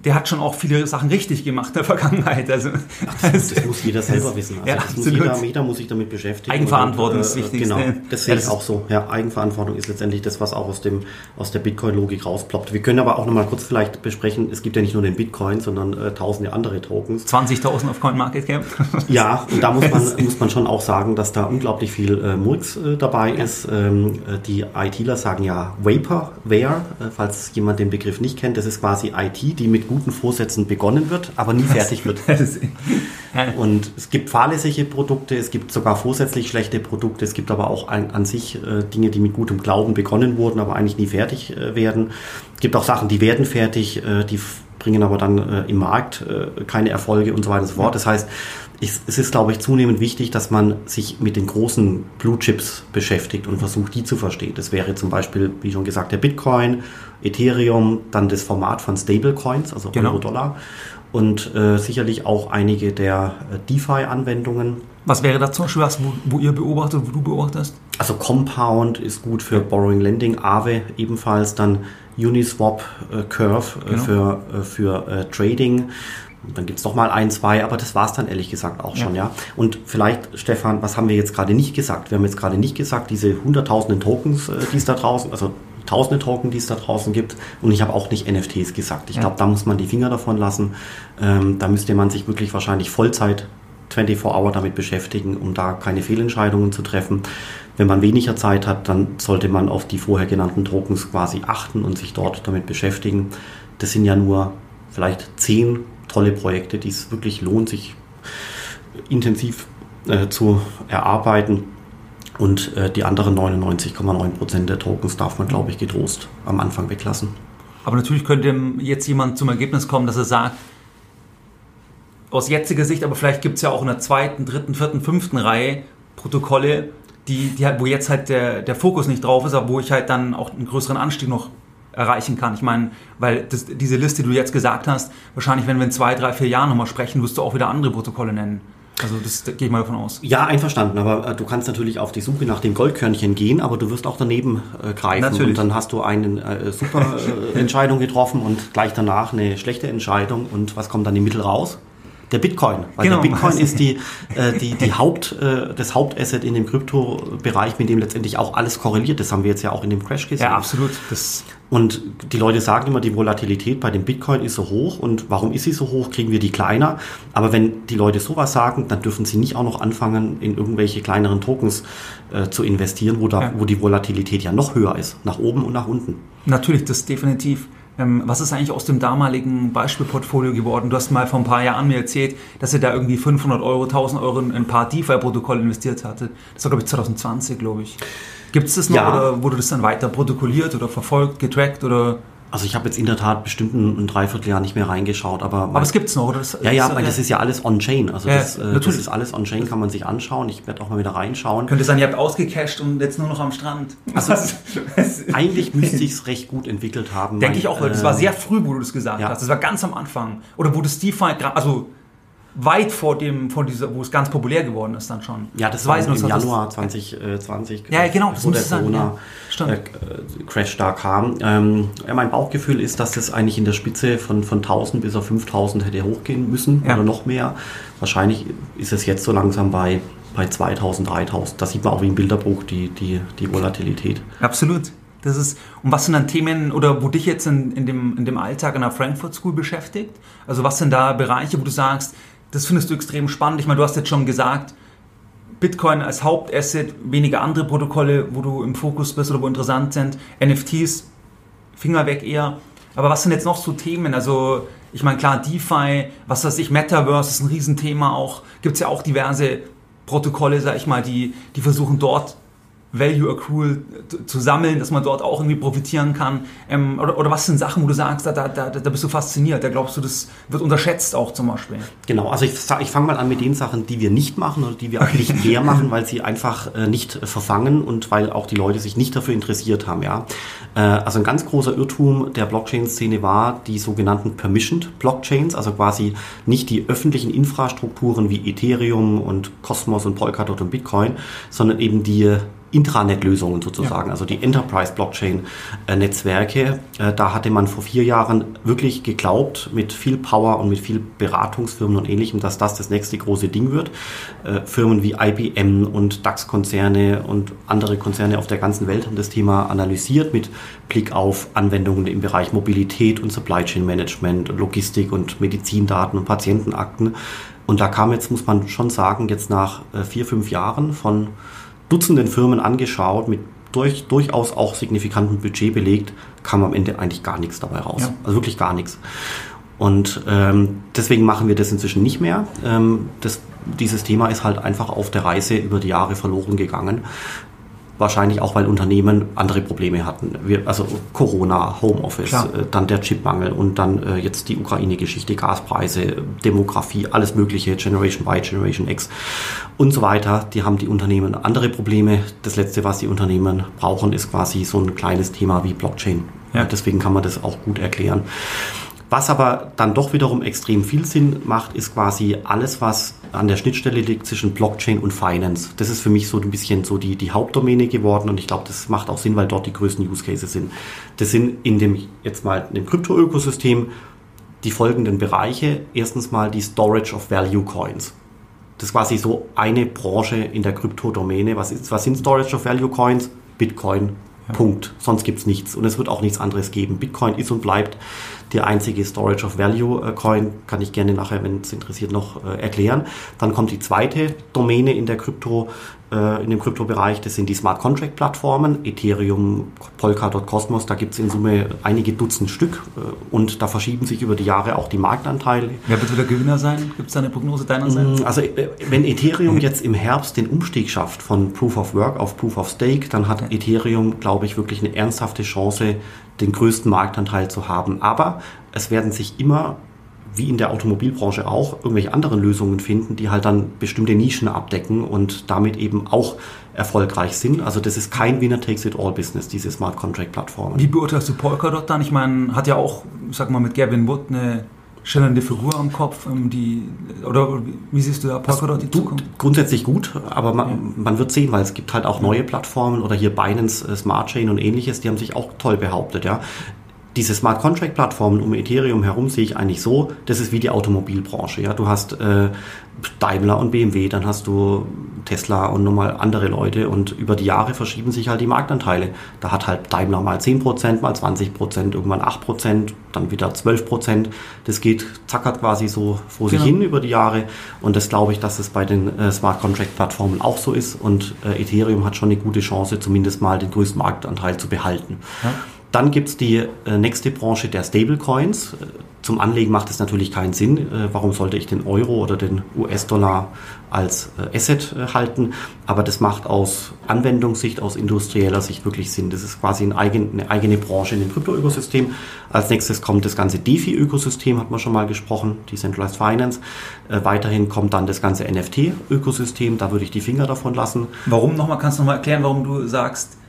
der hat schon auch viele Sachen richtig gemacht in der Vergangenheit. Also, Ach, das, das muss jeder selber wissen. Also ja, das muss jeder, jeder muss sich damit beschäftigen. Eigenverantwortung ist äh, wichtig. Genau, Ne? das sehe ja, ich auch so. Ja, Eigenverantwortung ist letztendlich das, was auch aus, dem, aus der Bitcoin-Logik rausploppt. Wir können aber auch nochmal kurz vielleicht besprechen, es gibt ja nicht nur den Bitcoin, sondern äh, tausende andere Tokens. zwanzigtausend auf CoinMarketCap. Ja, und da muss man, muss man schon auch sagen, dass da unglaublich viel äh, Murks äh, dabei ist. Ähm, äh, die ITler sagen ja Vaporware, äh, falls jemand den Begriff nicht kennt. Das ist quasi I T, die mit guten Vorsätzen begonnen wird, aber nie fertig wird. Und es gibt fahrlässige Produkte, es gibt sogar vorsätzlich schlechte Produkte, es gibt aber auch an, an sich äh, Dinge, die mit gutem Glauben begonnen wurden, aber eigentlich nie fertig äh, werden. Es gibt auch Sachen, die werden fertig, äh, die f- bringen aber dann äh, im Markt äh, keine Erfolge und so weiter und so fort. Das heißt, es, es ist, glaube ich, zunehmend wichtig, dass man sich mit den großen Blue Chips beschäftigt und versucht, die zu verstehen. Das wäre zum Beispiel, wie schon gesagt, der Bitcoin, Ethereum, dann das Format von Stablecoins, also genau. Euro-Dollar. Und äh, sicherlich auch einige der äh, DeFi-Anwendungen. Was wäre da zum Beispiel was, wo, wo ihr beobachtet, wo du beobachtest? Also Compound ist gut für Borrowing Lending, Aave ebenfalls, dann Uniswap, äh, Curve äh, genau. für, äh, für äh, Trading. Und dann gibt es noch mal ein, zwei, aber das war es dann ehrlich gesagt auch schon, ja. ja. Und vielleicht, Stefan, was haben wir jetzt gerade nicht gesagt? Wir haben jetzt gerade nicht gesagt, diese hunderttausenden Tokens, äh, die es da draußen, also tausende Token, die es da draußen gibt. Und ich habe auch nicht N F Ts gesagt. Ich ja. glaube, da muss man die Finger davon lassen. Ähm, da müsste man sich wirklich wahrscheinlich Vollzeit, vierundzwanzig Hour damit beschäftigen, um da keine Fehlentscheidungen zu treffen. Wenn man weniger Zeit hat, dann sollte man auf die vorher genannten Tokens quasi achten und sich dort damit beschäftigen. Das sind ja nur vielleicht zehn tolle Projekte, die es wirklich lohnt, sich intensiv äh, zu erarbeiten. Und äh, die anderen neunundneunzig Komma neun Prozent der Tokens darf man, glaube ich, getrost am Anfang weglassen. Aber natürlich könnte jetzt jemand zum Ergebnis kommen, dass er sagt, aus jetziger Sicht, aber vielleicht gibt es ja auch in der zweiten, dritten, vierten, fünften Reihe Protokolle, die, die halt, wo jetzt halt der, der Fokus nicht drauf ist, aber wo ich halt dann auch einen größeren Anstieg noch erreichen kann. Ich meine, weil das, diese Liste, die du jetzt gesagt hast, wahrscheinlich, wenn wir in zwei, drei, vier Jahren nochmal sprechen, wirst du auch wieder andere Protokolle nennen. Also das, da gehe ich mal davon aus. Ja, einverstanden, aber äh, du kannst natürlich auf die Suche nach dem Goldkörnchen gehen, aber du wirst auch daneben äh, greifen. Natürlich. Und dann hast du eine äh, super äh, Entscheidung getroffen und gleich danach eine schlechte Entscheidung. Und was kommt dann im Mittel raus? Der Bitcoin, weil genau. der Bitcoin ist die, äh, die, die Haupt, äh, das Hauptasset in dem Kryptobereich, mit dem letztendlich auch alles korreliert. Das haben wir jetzt ja auch in dem Crash gesehen. Ja, absolut. Das und die Leute sagen immer, die Volatilität bei dem Bitcoin ist so hoch. Und warum ist sie so hoch? Kriegen wir die kleiner? Aber wenn die Leute sowas sagen, dann dürfen sie nicht auch noch anfangen, in irgendwelche kleineren Tokens äh, zu investieren, wo, da, ja. wo die Volatilität ja noch höher ist, nach oben und nach unten. Natürlich, das definitiv. Was ist eigentlich aus dem damaligen Beispielportfolio geworden? Du hast mal vor ein paar Jahren mir erzählt, dass ihr da irgendwie fünfhundert Euro, tausend Euro in ein paar DeFi-Protokolle investiert hatte. Das war, glaube ich, zwanzig zwanzig, glaube ich. Gibt es das noch ja. oder wurde das dann weiter protokolliert oder verfolgt, getrackt oder... Also ich habe jetzt in der Tat bestimmt ein, ein Dreivierteljahr nicht mehr reingeschaut. Aber, aber es gibt es noch, oder? Das, ja, ja, das, weil das ist ja alles on-chain. Also ja, das, äh, das ist alles on-chain, kann man sich anschauen. Ich werde auch mal wieder reinschauen. Könnte sein, ihr habt ausgecasht und jetzt nur noch am Strand. Also eigentlich müsste ich es recht gut entwickelt haben. Denke ich auch, weil das war sehr früh, wo du das gesagt ja. hast. Das war ganz am Anfang. Oder wo das DeFi, also weit vor dem, vor dieser, wo es ganz populär geworden ist dann schon. Ja, das, das war im Januar zwanzig zwanzig. Ja, genau. Das wo der Corona-Crash da kam. Ähm, ja, mein Bauchgefühl ist, dass das eigentlich in der Spitze von, von tausend bis auf fünftausend hätte hochgehen müssen ja. oder noch mehr. Wahrscheinlich ist es jetzt so langsam bei, bei zweitausend, dreitausend. Da sieht man auch wie im Bilderbuch die, die, die Volatilität. Absolut. Das ist, und was sind dann Themen, oder wo dich jetzt in, in, dem, in dem Alltag in der Frankfurt School beschäftigt? Also was sind da Bereiche, wo du sagst, das findest du extrem spannend? Ich meine, du hast jetzt schon gesagt, Bitcoin als Hauptasset, weniger andere Protokolle, wo du im Fokus bist oder wo interessant sind. N F Ts, Finger weg eher. Aber was sind jetzt noch so Themen? Also ich meine, klar, DeFi, was weiß ich, Metaverse ist ein Riesenthema auch. Gibt es ja auch diverse Protokolle, sag ich mal, die, die versuchen dort Value Accrual zu sammeln, dass man dort auch irgendwie profitieren kann. Ähm, oder, oder was sind Sachen, wo du sagst, da, da, da, da bist du fasziniert, da glaubst du, das wird unterschätzt auch zum Beispiel? Genau, also ich, ich fange mal an mit den Sachen, die wir nicht machen oder die wir auch nicht mehr machen, weil sie einfach äh, nicht äh, verfangen und weil auch die Leute sich nicht dafür interessiert haben. Ja. Äh, also ein ganz großer Irrtum der Blockchain-Szene war die sogenannten Permissioned Blockchains, also quasi nicht die öffentlichen Infrastrukturen wie Ethereum und Cosmos und Polkadot und Bitcoin, sondern eben die Intranet-Lösungen sozusagen, ja. Also die Enterprise-Blockchain-Netzwerke. Äh, da hatte man vor vier Jahren wirklich geglaubt, mit viel Power und mit viel Beratungsfirmen und Ähnlichem, dass das das nächste große Ding wird. Äh, Firmen wie I B M und DAX-Konzerne und andere Konzerne auf der ganzen Welt haben das Thema analysiert mit Blick auf Anwendungen im Bereich Mobilität und Supply Chain Management, Logistik und Medizindaten und Patientenakten. Und da kam jetzt, muss man schon sagen, jetzt nach äh, vier, fünf Jahren von Dutzenden Firmen angeschaut, mit durch, durchaus auch signifikantem Budget belegt, kam am Ende eigentlich gar nichts dabei raus. Ja. Also wirklich gar nichts. Und ähm, deswegen machen wir das inzwischen nicht mehr. Ähm, das, dieses Thema ist halt einfach auf der Reise über die Jahre verloren gegangen. Wahrscheinlich auch, weil Unternehmen andere Probleme hatten. Wir, also Corona, Homeoffice, äh, dann der Chipmangel und dann äh, jetzt die Ukraine-Geschichte, Gaspreise, Demografie, alles mögliche, Generation Y, Generation X und so weiter. Die haben die Unternehmen andere Probleme. Das Letzte, was die Unternehmen brauchen, ist quasi so ein kleines Thema wie Blockchain. Ja. Deswegen kann man das auch gut erklären. Was aber dann doch wiederum extrem viel Sinn macht, ist quasi alles, was an der Schnittstelle liegt zwischen Blockchain und Finance. Das ist für mich so ein bisschen so die, die Hauptdomäne geworden und ich glaube, das macht auch Sinn, weil dort die größten Use Cases sind. Das sind in dem, jetzt mal in dem Krypto-Ökosystem die folgenden Bereiche. Erstens mal die Storage of Value Coins. Das ist quasi so eine Branche in der Kryptodomäne. Was ist, was sind Storage of Value Coins? Bitcoin. Ja. Punkt. Sonst gibt's nichts. Und es wird auch nichts anderes geben. Bitcoin ist und bleibt der einzige Storage of Value Coin. Kann ich gerne nachher, wenn es interessiert, noch äh, erklären. Dann kommt die zweite Domäne in der Krypto, äh, in dem Kryptobereich. Das sind die Smart Contract Plattformen. Ethereum, Polkadot, Cosmos. Da gibt's in Summe einige Dutzend Stück. Äh, und da verschieben sich über die Jahre auch die Marktanteile. Wer wird der Gewinner sein? Gibt's da eine Prognose deinerseits? Also äh, wenn Ethereum jetzt im Herbst den Umstieg schafft von Proof of Work auf Proof of Stake, dann hat okay. Ethereum, glaube ich, wirklich eine ernsthafte Chance, den größten Marktanteil zu haben. Aber es werden sich immer, wie in der Automobilbranche auch, irgendwelche anderen Lösungen finden, die halt dann bestimmte Nischen abdecken und damit eben auch erfolgreich sind. Also das ist kein Winner-Takes-it-all-Business, diese Smart Contract-Plattformen. Wie beurteilst du Polkadot dann? Ich meine, hat ja auch, sag mal, mit Gavin Wood eine schillernde Figur am Kopf, die, oder wie siehst du da Polkadot die Zukunft? Grundsätzlich gut, aber man, ja. man wird sehen, weil es gibt halt auch neue Plattformen oder hier Binance Smart Chain und ähnliches, die haben sich auch toll behauptet, ja. Diese Smart Contract Plattformen um Ethereum herum sehe ich eigentlich so, das ist wie die Automobilbranche, ja. Du hast äh, Daimler und B M W, dann hast du Tesla und nochmal andere Leute und über die Jahre verschieben sich halt die Marktanteile. Da hat halt Daimler mal zehn Prozent, mal zwanzig Prozent, irgendwann acht Prozent, dann wieder zwölf Prozent. Das geht, zackert quasi so vor sich genau. hin über die Jahre und das glaube ich, dass es bei den äh, Smart Contract Plattformen auch so ist und äh, Ethereum hat schon eine gute Chance, zumindest mal den größten Marktanteil zu behalten. Ja. Dann gibt es die äh, nächste Branche der Stablecoins. Zum Anlegen macht es natürlich keinen Sinn. Äh, warum sollte ich den Euro oder den U S-Dollar als äh, Asset äh, halten? Aber das macht aus Anwendungssicht, aus industrieller Sicht wirklich Sinn. Das ist quasi ein eigen, eine eigene Branche in dem Krypto-Ökosystem. Als nächstes kommt das ganze DeFi-Ökosystem, hat man schon mal gesprochen, Decentralized Finance. Äh, weiterhin kommt dann das ganze N F T-Ökosystem. Da würde ich die Finger davon lassen. Warum nochmal? Kannst du nochmal erklären, warum du sagst,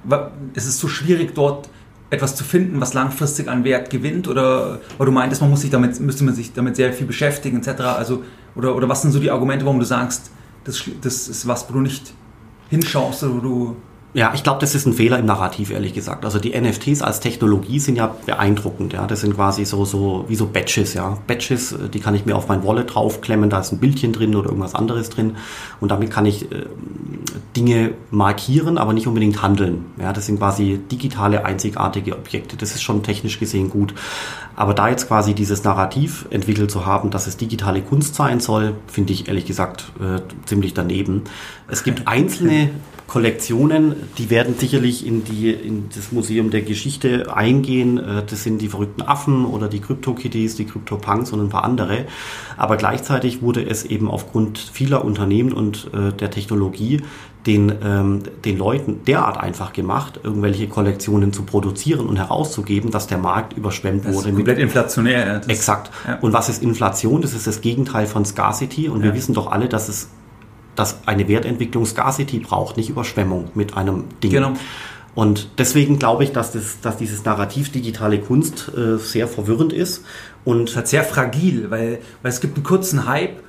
es ist so schwierig dort etwas zu finden, was langfristig an Wert gewinnt, oder, oder du meintest, man muss sich damit, müsste man sich damit sehr viel beschäftigen, et cetera. Also, oder, oder was sind so die Argumente, warum du sagst, das, das ist was, wo du nicht hinschaust, oder wo du... Ja, ich glaube, das ist ein Fehler im Narrativ, ehrlich gesagt. Also die N F Ts als Technologie sind ja beeindruckend, ja. Das sind quasi so, so, wie so Badges, ja. Badges, die kann ich mir auf mein Wallet draufklemmen, da ist ein Bildchen drin oder irgendwas anderes drin. Und damit kann ich äh, Dinge markieren, aber nicht unbedingt handeln. Ja, das sind quasi digitale, einzigartige Objekte. Das ist schon technisch gesehen gut. Aber da jetzt quasi dieses Narrativ entwickelt zu haben, dass es digitale Kunst sein soll, finde ich ehrlich gesagt äh, ziemlich daneben. Es gibt einzelne Kollektionen, die werden sicherlich in die in das Museum der Geschichte eingehen. Das sind die verrückten Affen oder die Crypto-Kitties, die Crypto-Punks und ein paar andere. Aber gleichzeitig wurde es eben aufgrund vieler Unternehmen und äh, der Technologie den, ähm, den Leuten derart einfach gemacht, irgendwelche Kollektionen zu produzieren und herauszugeben, dass der Markt überschwemmt das wurde. Ist komplett mit inflationär. Ja, exakt. Ja. Und was ist Inflation? Das ist das Gegenteil von Scarcity. Und ja. wir wissen doch alle, dass es dass eine Wertentwicklung Scarcity braucht, nicht Überschwemmung mit einem Ding. Genau. Und deswegen glaube ich, dass, das, dass dieses Narrativ digitale Kunst äh, sehr verwirrend ist. Und halt sehr fragil, weil, weil es gibt einen kurzen Hype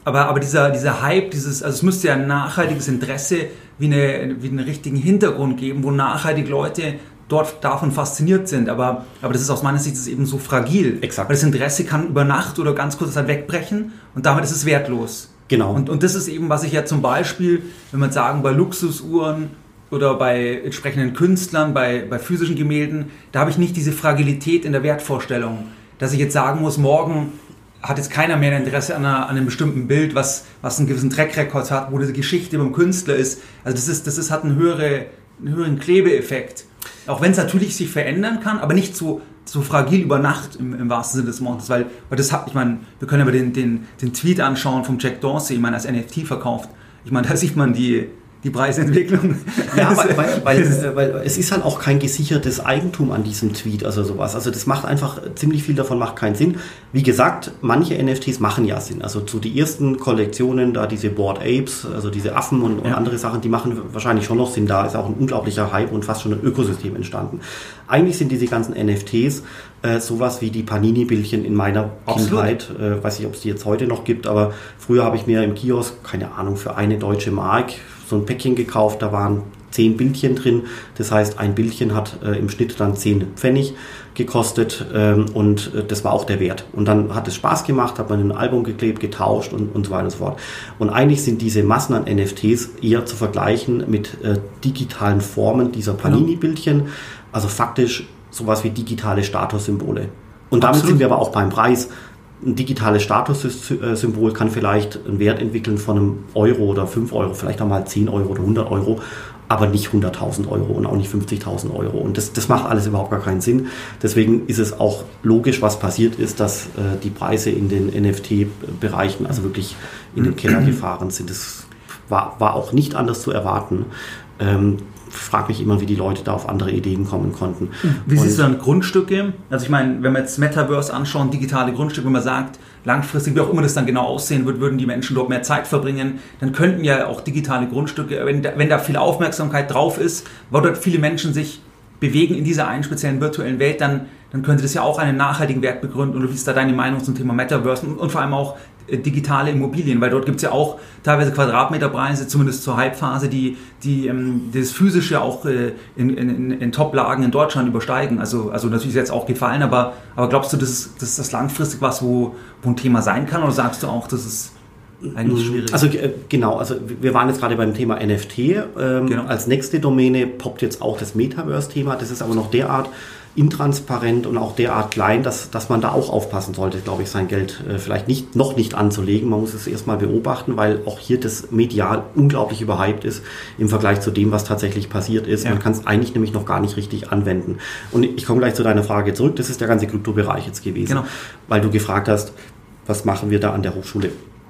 Aber, aber dieser, dieser Hype, dieses, also es müsste ja ein nachhaltiges Interesse wie, eine, wie einen richtigen Hintergrund geben, wo nachhaltig Leute dort davon fasziniert sind. Aber, aber das ist aus meiner Sicht das ist eben so fragil. Exakt. Weil das Interesse kann über Nacht oder ganz kurz Zeit wegbrechen und damit ist es wertlos. Genau. Und, und das ist eben, was ich ja zum Beispiel, wenn man sagen, bei Luxusuhren oder bei entsprechenden Künstlern, bei, bei physischen Gemälden, da habe ich nicht diese Fragilität in der Wertvorstellung, dass ich jetzt sagen muss, morgen hat jetzt keiner mehr ein Interesse an, einer, an einem bestimmten Bild, was, was einen gewissen Track-Record hat, wo diese Geschichte beim Künstler ist. Also das ist, das ist, hat einen, höhere, einen höheren Klebeeffekt. Auch wenn es natürlich sich verändern kann, aber nicht so, so fragil über Nacht im, im wahrsten Sinne des Wortes. Weil, weil das hat, ich meine, wir können aber den, den, den Tweet anschauen vom Jack Dorsey, ich meine, als N F T verkauft. Ich meine, da sieht man die... die Preisentwicklung. Ja, weil, weil, weil, weil es ist halt auch kein gesichertes Eigentum an diesem Tweet, also sowas. Also das macht einfach, ziemlich viel davon macht keinen Sinn. Wie gesagt, manche N F Ts machen ja Sinn. Also zu die ersten Kollektionen, da diese Bored Apes, also diese Affen und, und ja. andere Sachen, die machen wahrscheinlich schon noch Sinn. Da ist auch ein unglaublicher Hype und fast schon ein Ökosystem entstanden. Eigentlich sind diese ganzen N F Ts äh, sowas wie die Panini-Bildchen in meiner Kindheit. Äh, weiß nicht, ob es die jetzt heute noch gibt, aber früher habe ich mir im Kiosk, keine Ahnung, für eine deutsche Mark so ein Päckchen gekauft, da waren zehn Bildchen drin. Das heißt, ein Bildchen hat äh, im Schnitt dann zehn Pfennig gekostet ähm, und äh, das war auch der Wert. Und dann hat es Spaß gemacht, hat man in ein Album geklebt, getauscht und, und so weiter und so fort. Und eigentlich sind diese Massen an N F Ts eher zu vergleichen mit äh, digitalen Formen dieser Panini-Bildchen. Also faktisch sowas wie digitale Statussymbole. Und damit Absolut. Sind wir aber auch beim Preis. Ein digitales Statussymbol kann vielleicht einen Wert entwickeln von einem Euro oder fünf Euro, vielleicht auch mal zehn Euro oder hundert Euro, aber nicht hunderttausend Euro und auch nicht fünfzigtausend Euro. Und das, das macht alles überhaupt gar keinen Sinn. Deswegen ist es auch logisch, was passiert ist, dass äh, die Preise in den N F T-Bereichen also wirklich in den Keller gefahren sind. Das war, war auch nicht anders zu erwarten. Ähm, frage mich immer, wie die Leute da auf andere Ideen kommen konnten. Wie siehst du dann Grundstücke? Also ich meine, wenn wir jetzt Metaverse anschauen, digitale Grundstücke, wenn man sagt, langfristig, wie auch immer das dann genau aussehen wird, würden die Menschen dort mehr Zeit verbringen, dann könnten ja auch digitale Grundstücke, wenn da, wenn da viel Aufmerksamkeit drauf ist, weil dort viele Menschen sich bewegen in dieser einen speziellen virtuellen Welt, dann, dann könnte das ja auch einen nachhaltigen Wert begründen. Und wie ist da deine Meinung zum Thema Metaverse und, und vor allem auch äh, digitale Immobilien? Weil dort gibt es ja auch teilweise Quadratmeterpreise, zumindest zur Hypphase, die, die ähm, das Physische auch äh, in, in, in Top-Lagen in Deutschland übersteigen. Also, also natürlich ist jetzt auch gefallen, aber, aber glaubst du, das ist, das ist das langfristig was, wo, wo ein Thema sein kann? Oder sagst du auch, das ist eigentlich schwierig? Also äh, genau, also wir waren jetzt gerade beim Thema N F T. Ähm, genau. Als nächste Domäne poppt jetzt auch das Metaverse-Thema. Das ist aber noch derart intransparent und auch derart klein, dass, dass man da auch aufpassen sollte, glaube ich, sein Geld äh, vielleicht nicht, noch nicht anzulegen. Man muss es erstmal beobachten, weil auch hier das medial unglaublich überhyped ist im Vergleich zu dem, was tatsächlich passiert ist. Ja. Man kann es eigentlich nämlich noch gar nicht richtig anwenden. Und ich komme gleich zu deiner Frage zurück. Das ist der ganze Kryptobereich jetzt gewesen, genau. Weil du gefragt hast, was machen wir da an der Hochschule?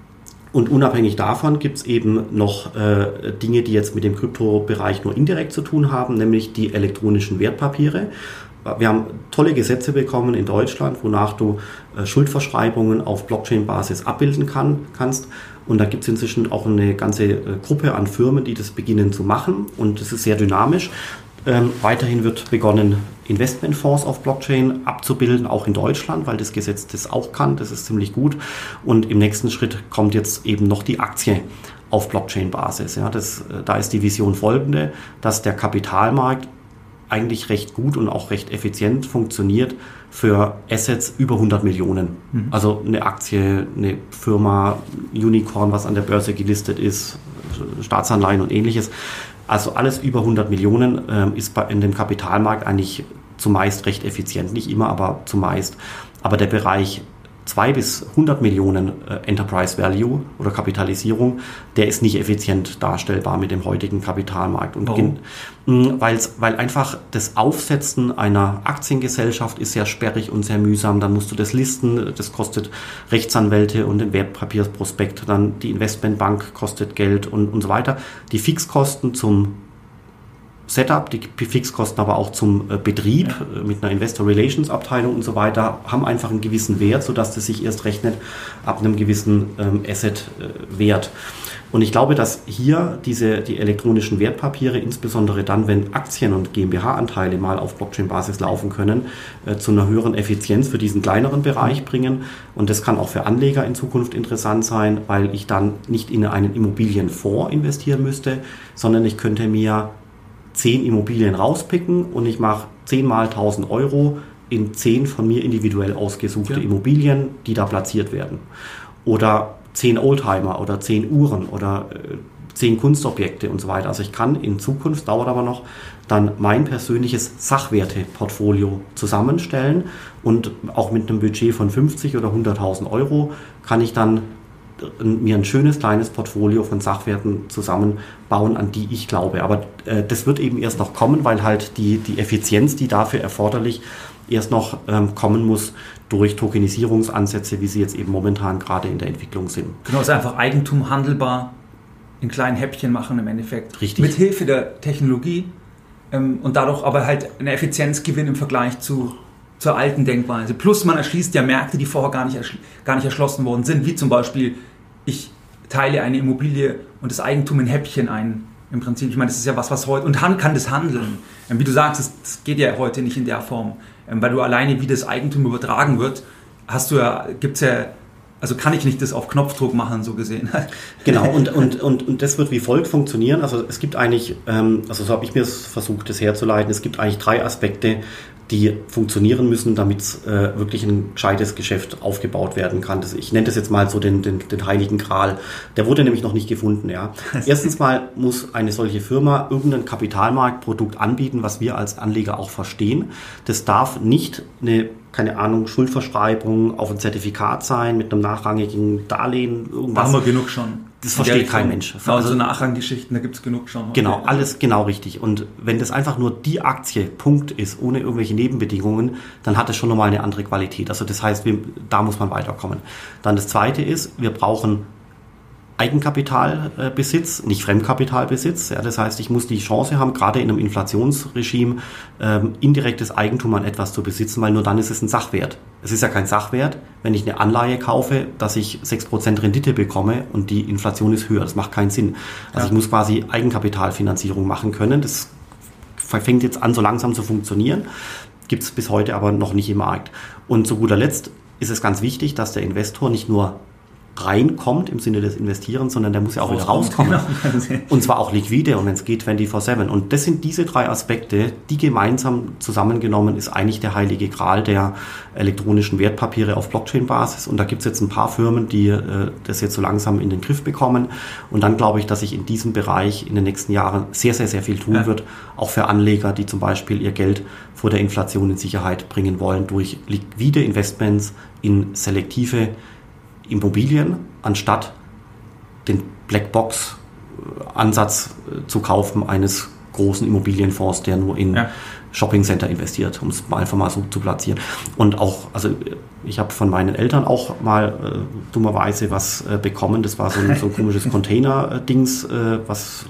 Und unabhängig davon gibt es eben noch äh, Dinge, die jetzt mit dem Kryptobereich nur indirekt zu tun haben, nämlich die elektronischen Wertpapiere. Wir haben tolle Gesetze bekommen in Deutschland, wonach du äh, Schuldverschreibungen auf Blockchain-Basis abbilden kann, kannst. Und da gibt es inzwischen auch eine ganze äh, Gruppe an Firmen, die das beginnen zu machen. Und das ist sehr dynamisch. Ähm, weiterhin wird begonnen, Investmentfonds auf Blockchain abzubilden, auch in Deutschland, weil das Gesetz das auch kann. Das ist ziemlich gut. Und im nächsten Schritt kommt jetzt eben noch die Aktie auf Blockchain-Basis. Ja, das, äh, da ist die Vision folgende, dass der Kapitalmarkt eigentlich recht gut und auch recht effizient funktioniert für Assets über hundert Millionen. Mhm. Also eine Aktie, eine Firma, Unicorn, was an der Börse gelistet ist, Staatsanleihen und ähnliches. Also alles über hundert Millionen ähm, ist bei, in dem Kapitalmarkt eigentlich zumeist recht effizient. Nicht immer, aber zumeist. Aber der Bereich zwei bis hundert Millionen äh, Enterprise Value oder Kapitalisierung, der ist nicht effizient darstellbar mit dem heutigen Kapitalmarkt. Und Warum? Gen- weil's, weil einfach das Aufsetzen einer Aktiengesellschaft ist sehr sperrig und sehr mühsam. Dann musst du das listen, das kostet Rechtsanwälte und den Wertpapiersprospekt. Dann die Investmentbank kostet Geld und, und so weiter. Die Fixkosten zum Setup, die Fixkosten aber auch zum äh, Betrieb ja. äh, mit einer Investor Relations Abteilung und so weiter, haben einfach einen gewissen Wert, sodass das sich erst rechnet ab einem gewissen ähm, Asset-Wert. Und ich glaube, dass hier diese, die elektronischen Wertpapiere, insbesondere dann, wenn Aktien und GmbH-Anteile mal auf Blockchain-Basis laufen können, äh, zu einer höheren Effizienz für diesen kleineren Bereich bringen. Und das kann auch für Anleger in Zukunft interessant sein, weil ich dann nicht in einen Immobilienfonds investieren müsste, sondern ich könnte mir zehn Immobilien rauspicken und ich mache zehn mal tausend Euro in zehn von mir individuell ausgesuchte ja. Immobilien, die da platziert werden. Oder zehn Oldtimer oder zehn Uhren oder äh, zehn Kunstobjekte und so weiter. Also ich kann in Zukunft, dauert aber noch, dann mein persönliches Sachwerteportfolio zusammenstellen und auch mit einem Budget von fünfzig oder hunderttausend Euro kann ich dann mir ein schönes kleines Portfolio von Sachwerten zusammenbauen, an die ich glaube. Aber äh, das wird eben erst noch kommen, weil halt die, die Effizienz, die dafür erforderlich erst noch ähm, kommen muss durch Tokenisierungsansätze, wie sie jetzt eben momentan gerade in der Entwicklung sind. Genau, es ist einfach Eigentum handelbar in kleinen Häppchen machen im Endeffekt. Richtig. Mit Hilfe der Technologie ähm, und dadurch aber halt eine Effizienzgewinn im Vergleich zu, zur alten Denkweise. Plus man erschließt ja Märkte, die vorher gar nicht, erschl- gar nicht erschlossen worden sind, wie zum Beispiel, ich teile eine Immobilie und das Eigentum in Häppchen ein. Im Prinzip, ich meine, das ist ja was, was heute, und Hand kann das handeln. Ähm, wie du sagst, das, das geht ja heute nicht in der Form. Ähm, weil du alleine, wie das Eigentum übertragen wird, hast du ja, gibt's ja, also kann ich nicht das auf Knopfdruck machen, so gesehen. Genau, und, und, und, und das wird wie folgt funktionieren. Also es gibt eigentlich, ähm, also so habe ich mir es versucht, das herzuleiten, es gibt eigentlich drei Aspekte, die funktionieren müssen, damit äh, wirklich ein gescheites Geschäft aufgebaut werden kann. Das, ich nenne das jetzt mal so den, den, den heiligen Gral. Der wurde nämlich noch nicht gefunden. Ja. Erstens mal muss eine solche Firma irgendein Kapitalmarktprodukt anbieten, was wir als Anleger auch verstehen. Das darf nicht eine, keine Ahnung, Schuldverschreibung auf ein Zertifikat sein mit einem nachrangigen Darlehen. Irgendwas. Machen wir genug schon. Das versteht kein Mensch. Also so Nachranggeschichten, da gibt es genug schon. Genau, okay. Alles genau richtig. Und wenn das einfach nur die Aktie, Punkt ist, ohne irgendwelche Nebenbedingungen, dann hat es schon nochmal eine andere Qualität. Also das heißt, wir, da muss man weiterkommen. Dann das Zweite ist, wir brauchen Eigenkapitalbesitz, nicht Fremdkapitalbesitz. Ja, das heißt, ich muss die Chance haben, gerade in einem Inflationsregime ähm, indirektes Eigentum an etwas zu besitzen, weil nur dann ist es ein Sachwert. Es ist ja kein Sachwert, wenn ich eine Anleihe kaufe, dass ich sechs Prozent Rendite bekomme und die Inflation ist höher. Das macht keinen Sinn. Also ja. Ich muss quasi Eigenkapitalfinanzierung machen können. Das fängt jetzt an, so langsam zu funktionieren. Gibt es bis heute aber noch nicht im Markt. Und zu guter Letzt ist es ganz wichtig, dass der Investor nicht nur reinkommt im Sinne des Investierens, sondern der muss ja auch wieder rauskommen. Und zwar auch liquide und wenn es geht vierundzwanzig sieben. Und das sind diese drei Aspekte, die gemeinsam zusammengenommen ist eigentlich der heilige Gral der elektronischen Wertpapiere auf Blockchain-Basis. Und da gibt es jetzt ein paar Firmen, die äh, das jetzt so langsam in den Griff bekommen. Und dann glaube ich, dass sich in diesem Bereich in den nächsten Jahren sehr, sehr, sehr viel tun ja. wird. Auch für Anleger, die zum Beispiel ihr Geld vor der Inflation in Sicherheit bringen wollen durch liquide Investments in selektive Immobilien, anstatt den Blackbox-Ansatz zu kaufen eines großen Immobilienfonds, der nur in ja. Shoppingcenter investiert, um es einfach mal so zu platzieren. Und auch, also ich habe von meinen Eltern auch mal äh, dummerweise was äh, bekommen. Das war so ein, so ein komisches Container-Dings, äh, was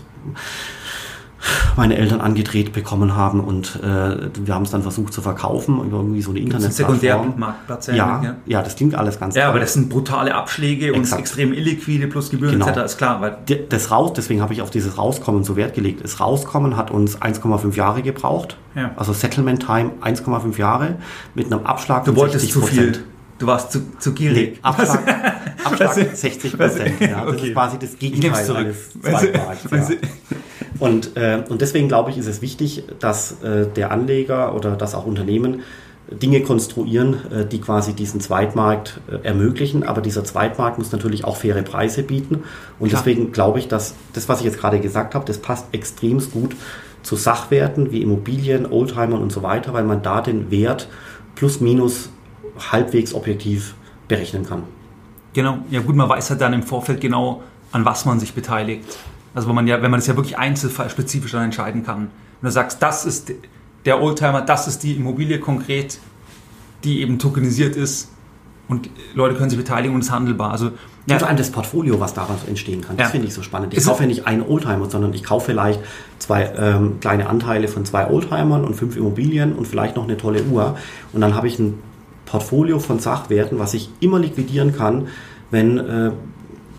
meine Eltern angedreht bekommen haben und äh, wir haben es dann versucht zu verkaufen über irgendwie so eine Internetplattform. Sekundärmarktplatz. Ja, ja, ja, das klingt alles ganz Ja, toll. Aber das sind brutale Abschläge Exakt. Und extrem illiquide plus Gebühren genau. et cetera. Ist klar. Weil das raus, deswegen habe ich auf dieses Rauskommen so Wert gelegt. Das Rauskommen hat uns eins Komma fünf Jahre gebraucht. Ja. Also Settlement Time eins Komma fünf Jahre mit einem Abschlag von sechzig Prozent. Du wolltest zu viel. Du warst zu, zu gierig. Nee, Abschlag, Abschlag sechzig Prozent. Ja, das okay. ist quasi das Gegenteil eines Zweitmarkts. Ja. Und, äh, und deswegen glaube ich, ist es wichtig, dass äh, der Anleger oder dass auch Unternehmen Dinge konstruieren, äh, die quasi diesen Zweitmarkt äh, ermöglichen. Aber dieser Zweitmarkt muss natürlich auch faire Preise bieten. Und Klar. deswegen glaube ich, dass das, was ich jetzt gerade gesagt habe, das passt extrem gut zu Sachwerten wie Immobilien, Oldtimern und so weiter, weil man da den Wert plus minus halbwegs objektiv berechnen kann. Genau, ja gut, man weiß halt dann im Vorfeld genau, an was man sich beteiligt. Also wenn man ja, wenn man das ja wirklich einzelfallspezifisch dann entscheiden kann. Wenn du sagst, das ist der Oldtimer, das ist die Immobilie konkret, die eben tokenisiert ist und Leute können sich beteiligen und ist handelbar. Also ja, und das Portfolio, was daraus entstehen kann, das ja. finde ich so spannend. Ich ist kaufe ja nicht einen Oldtimer, sondern ich kaufe vielleicht zwei ähm, kleine Anteile von zwei Oldtimern und fünf Immobilien und vielleicht noch eine tolle Uhr. Und dann habe ich ein Portfolio von Sachwerten, was ich immer liquidieren kann, wenn äh,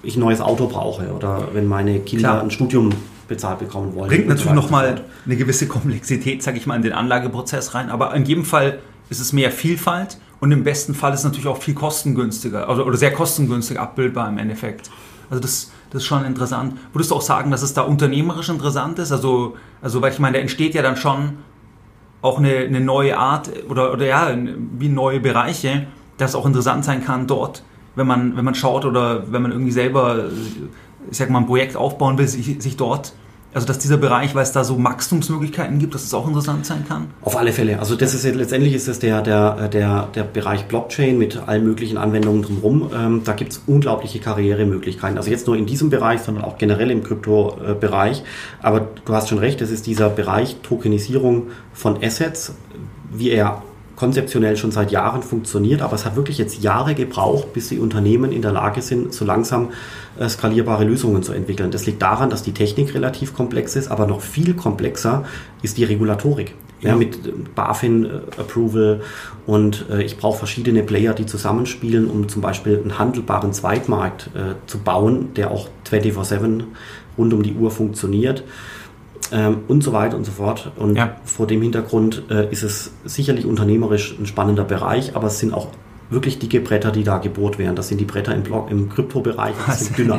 ich ein neues Auto brauche oder wenn meine Kinder Klar. ein Studium bezahlt bekommen wollen. Bringt natürlich nochmal eine gewisse Komplexität, sage ich mal, in den Anlageprozess rein, aber in jedem Fall ist es mehr Vielfalt und im besten Fall ist es natürlich auch viel kostengünstiger oder, oder sehr kostengünstig abbildbar im Endeffekt. Also das, das ist schon interessant. Würdest du auch sagen, dass es da unternehmerisch interessant ist? Also, also weil ich meine, da entsteht ja dann schon auch eine, eine neue Art oder, oder ja, wie neue Bereiche, dass auch interessant sein kann dort, wenn man, wenn man schaut oder wenn man irgendwie selber, ich sag mal, ein Projekt aufbauen will, sich, sich dort, also dass dieser Bereich, weil es da so Wachstumsmöglichkeiten gibt, dass es auch interessant sein kann? Auf alle Fälle. Also das ist letztendlich ist das der, der, der, der Bereich Blockchain mit allen möglichen Anwendungen drumherum. Ähm, da gibt es unglaubliche Karrieremöglichkeiten. Also jetzt nur in diesem Bereich, sondern auch generell im Krypto-Bereich. Aber du hast schon recht, das ist dieser Bereich Tokenisierung von Assets, wie er konzeptionell schon seit Jahren funktioniert, aber es hat wirklich jetzt Jahre gebraucht, bis die Unternehmen in der Lage sind, so langsam äh, skalierbare Lösungen zu entwickeln. Das liegt daran, dass die Technik relativ komplex ist, aber noch viel komplexer ist die Regulatorik. Ja, ja mit BaFin-Approval und äh, ich brauche verschiedene Player, die zusammenspielen, um zum Beispiel einen handelbaren Zweitmarkt äh, zu bauen, der auch vierundzwanzig sieben rund um die Uhr funktioniert. Ähm, und so weiter und so fort. Und ja. vor dem Hintergrund äh, ist es sicherlich unternehmerisch ein spannender Bereich, aber es sind auch wirklich dicke Bretter, die da gebohrt werden. Das sind die Bretter im, Block, im Kryptobereich, die sind dünner.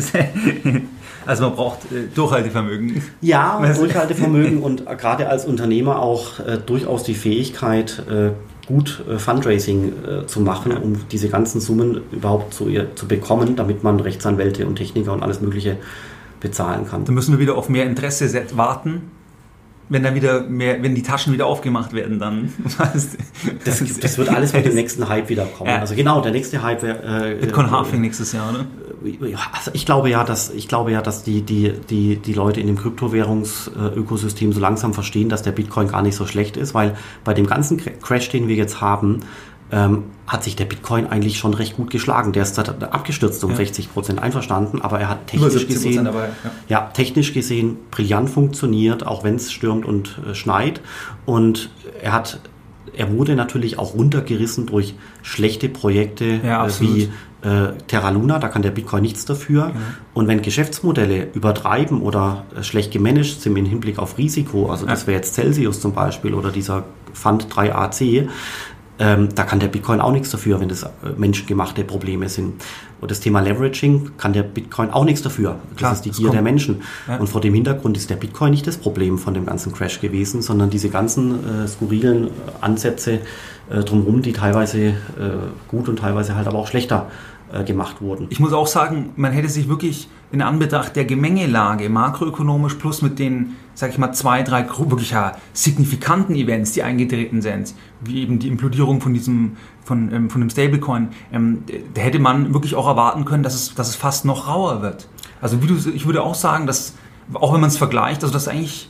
Also man braucht äh, Durchhaltevermögen. Ja, Durchhaltevermögen und gerade als Unternehmer auch äh, durchaus die Fähigkeit, äh, gut äh, Fundraising äh, zu machen, ja. um diese ganzen Summen überhaupt zu, ihr, zu bekommen, damit man Rechtsanwälte und Techniker und alles Mögliche bezahlen kann. Dann müssen wir wieder auf mehr Interesse warten, wenn dann wieder mehr, wenn die Taschen wieder aufgemacht werden, dann. das, das wird alles mit dem nächsten Hype wieder kommen. Ja. Also genau, der nächste Hype wäre. Äh, Bitcoin Halving nächstes Jahr, oder? Also ich glaube ja, dass ich glaube ja, dass die die die die Leute in dem Kryptowährungsökosystem so langsam verstehen, dass der Bitcoin gar nicht so schlecht ist, weil bei dem ganzen Crash, den wir jetzt haben, Ähm, hat sich der Bitcoin eigentlich schon recht gut geschlagen. Der ist abgestürzt um ja. sechzig Prozent einverstanden, aber er hat technisch gesehen, aber, ja. ja, technisch gesehen brillant funktioniert, auch wenn es stürmt und äh, schneit. Und er hat, er wurde natürlich auch runtergerissen durch schlechte Projekte ja, äh, wie äh, Terra Luna, da kann der Bitcoin nichts dafür. Ja. Und wenn Geschäftsmodelle übertreiben oder äh, schlecht gemanagt sind im Hinblick auf Risiko, also ja. das wäre jetzt Celsius zum Beispiel oder dieser Fund drei A C, Ähm, da kann der Bitcoin auch nichts dafür, wenn das äh, menschengemachte Probleme sind. Und das Thema Leveraging kann der Bitcoin auch nichts dafür. Das Klar, ist die Gier der Menschen. Ja. Und vor dem Hintergrund ist der Bitcoin nicht das Problem von dem ganzen Crash gewesen, sondern diese ganzen äh, skurrilen äh, Ansätze äh, drumherum, die teilweise äh, gut und teilweise halt aber auch schlechter äh, gemacht wurden. Ich muss auch sagen, man hätte sich wirklich in Anbetracht der Gemengelage makroökonomisch plus mit den, sag ich mal, zwei, drei wirklich ja, signifikanten Events, die eingetreten sind, wie eben die Implodierung von diesem, von, ähm, von dem Stablecoin, ähm, da hätte man wirklich auch erwarten können, dass es, dass es fast noch rauer wird. Also wie du, ich würde auch sagen, dass, auch wenn man es vergleicht, also das eigentlich,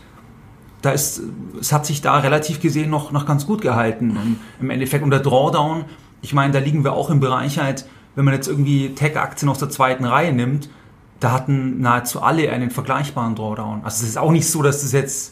da ist, es hat sich da relativ gesehen noch, noch ganz gut gehalten. Und im Endeffekt, und der Drawdown, ich meine, da liegen wir auch im Bereich halt, wenn man jetzt irgendwie Tech-Aktien aus der zweiten Reihe nimmt, da hatten nahezu alle einen vergleichbaren Drawdown. Also es ist auch nicht so, dass das jetzt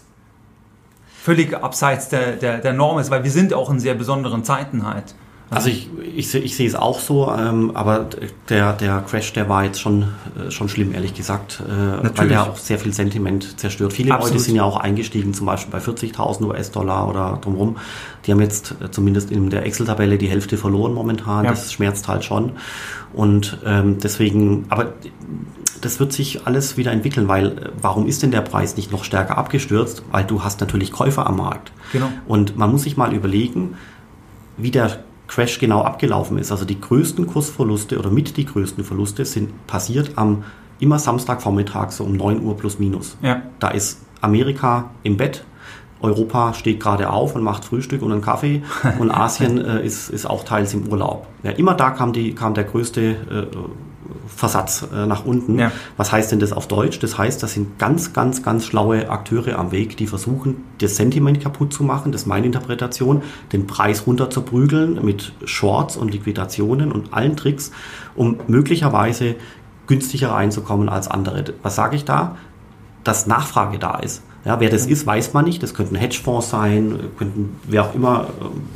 völlig abseits der, der, der Norm ist, weil wir sind auch in sehr besonderen Zeiten halt. Also ich, ich, ich sehe es auch so, ähm, aber der, der Crash, der war jetzt schon, äh, schon schlimm, ehrlich gesagt, äh, weil der auch sehr viel Sentiment zerstört. Viele Absolut. Leute sind ja auch eingestiegen, zum Beispiel bei vierzigtausend US-Dollar oder drumherum. Die haben jetzt äh, zumindest in der Excel-Tabelle die Hälfte verloren momentan. Ja. Das schmerzt halt schon. Und ähm, deswegen, aber das wird sich alles wieder entwickeln, weil warum ist denn der Preis nicht noch stärker abgestürzt? Weil du hast natürlich Käufer am Markt. Genau. Und man muss sich mal überlegen, wie der Crash genau abgelaufen ist. Also die größten Kursverluste oder mit die größten Verluste sind passiert am immer Samstagvormittag so um neun Uhr plus minus. Ja. Da ist Amerika im Bett, Europa steht gerade auf und macht Frühstück und einen Kaffee und Asien äh, ist, ist auch teils im Urlaub. Ja, immer da kam, die, kam der größte äh, Versatz äh, nach unten. Ja. Was heißt denn das auf Deutsch? Das heißt, das sind ganz, ganz, ganz schlaue Akteure am Weg, die versuchen, das Sentiment kaputt zu machen, das ist meine Interpretation, den Preis runter zu prügeln mit Shorts und Liquidationen und allen Tricks, um möglicherweise günstiger reinzukommen als andere. Was sage ich da? Dass Nachfrage da ist. Ja, wer das ist, weiß man nicht. Das könnten Hedgefonds sein, könnten wer auch immer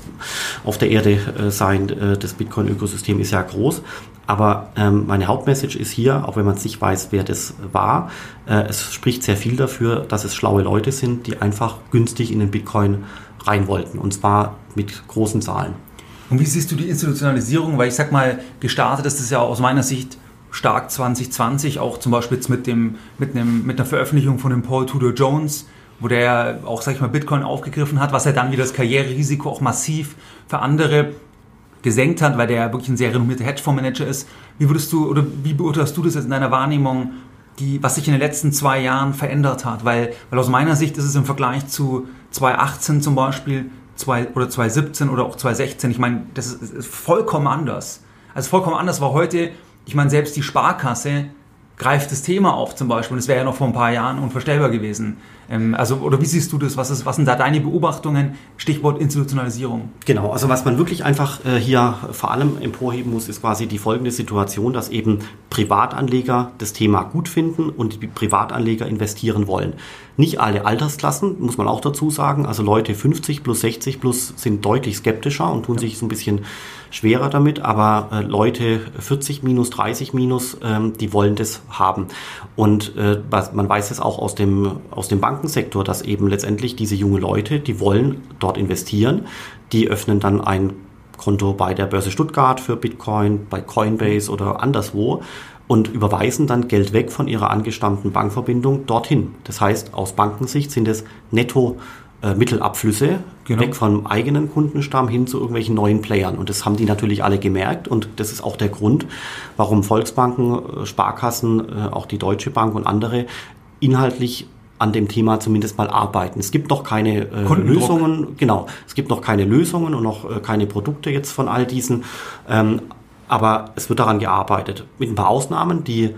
auf der Erde sein. Das Bitcoin-Ökosystem ist ja groß. Aber ähm, meine Hauptmessage ist hier, auch wenn man es nicht weiß, wer das war, äh, es spricht sehr viel dafür, dass es schlaue Leute sind, die einfach günstig in den Bitcoin rein wollten. Und zwar mit großen Zahlen. Und wie siehst du die Institutionalisierung? Weil ich sag mal, gestartet ist es ja aus meiner Sicht stark zwanzig zwanzig, auch zum Beispiel jetzt mit, dem, mit, einem, mit einer Veröffentlichung von dem Paul Tudor Jones, wo der auch, sag ich mal, Bitcoin aufgegriffen hat, was ja dann wieder das Karriererisiko auch massiv für andere gesenkt hat, weil der ja wirklich ein sehr renommierter Hedgefondsmanager ist. Wie würdest du, oder wie beurteilst du das jetzt in deiner Wahrnehmung, die, was sich in den letzten zwei Jahren verändert hat? Weil, weil aus meiner Sicht ist es im Vergleich zu zwanzig achtzehn zum Beispiel, zwei, oder zwanzig siebzehn oder auch zwanzig sechzehn, ich meine, das ist, ist vollkommen anders. Also vollkommen anders war heute, ich meine, selbst die Sparkasse greift das Thema auf zum Beispiel. Und das wäre ja noch vor ein paar Jahren unvorstellbar gewesen. Ähm, also, oder wie siehst du das? Was, ist, was sind da deine Beobachtungen? Stichwort Institutionalisierung. Genau, also was man wirklich einfach äh, hier vor allem emporheben muss, ist quasi die folgende Situation, dass eben Privatanleger das Thema gut finden und die Privatanleger investieren wollen. Nicht alle Altersklassen, muss man auch dazu sagen. Also Leute fünfzig plus, sechzig plus sind deutlich skeptischer und tun sich so ein bisschen schwerer damit. Aber äh, Leute vierzig minus, dreißig minus, ähm, die wollen das haben. Und äh, man weiß es auch aus dem, aus dem Bankensektor, dass eben letztendlich diese jungen Leute, die wollen dort investieren. Die öffnen dann ein Konto bei der Börse Stuttgart für Bitcoin, bei Coinbase oder anderswo und überweisen dann Geld weg von ihrer angestammten Bankverbindung dorthin. Das heißt, aus Bankensicht sind es netto äh, Mittelabflüsse, genau, weg vom eigenen Kundenstamm hin zu irgendwelchen neuen Playern. Und das haben die natürlich alle gemerkt. Und das ist auch der Grund, warum Volksbanken, Sparkassen, äh, auch die Deutsche Bank und andere inhaltlich an dem Thema zumindest mal arbeiten. Es gibt noch keine äh, Lösungen, genau, es gibt noch keine Lösungen und noch äh, keine Produkte jetzt von all diesen, ähm, aber es wird daran gearbeitet. Mit ein paar Ausnahmen, die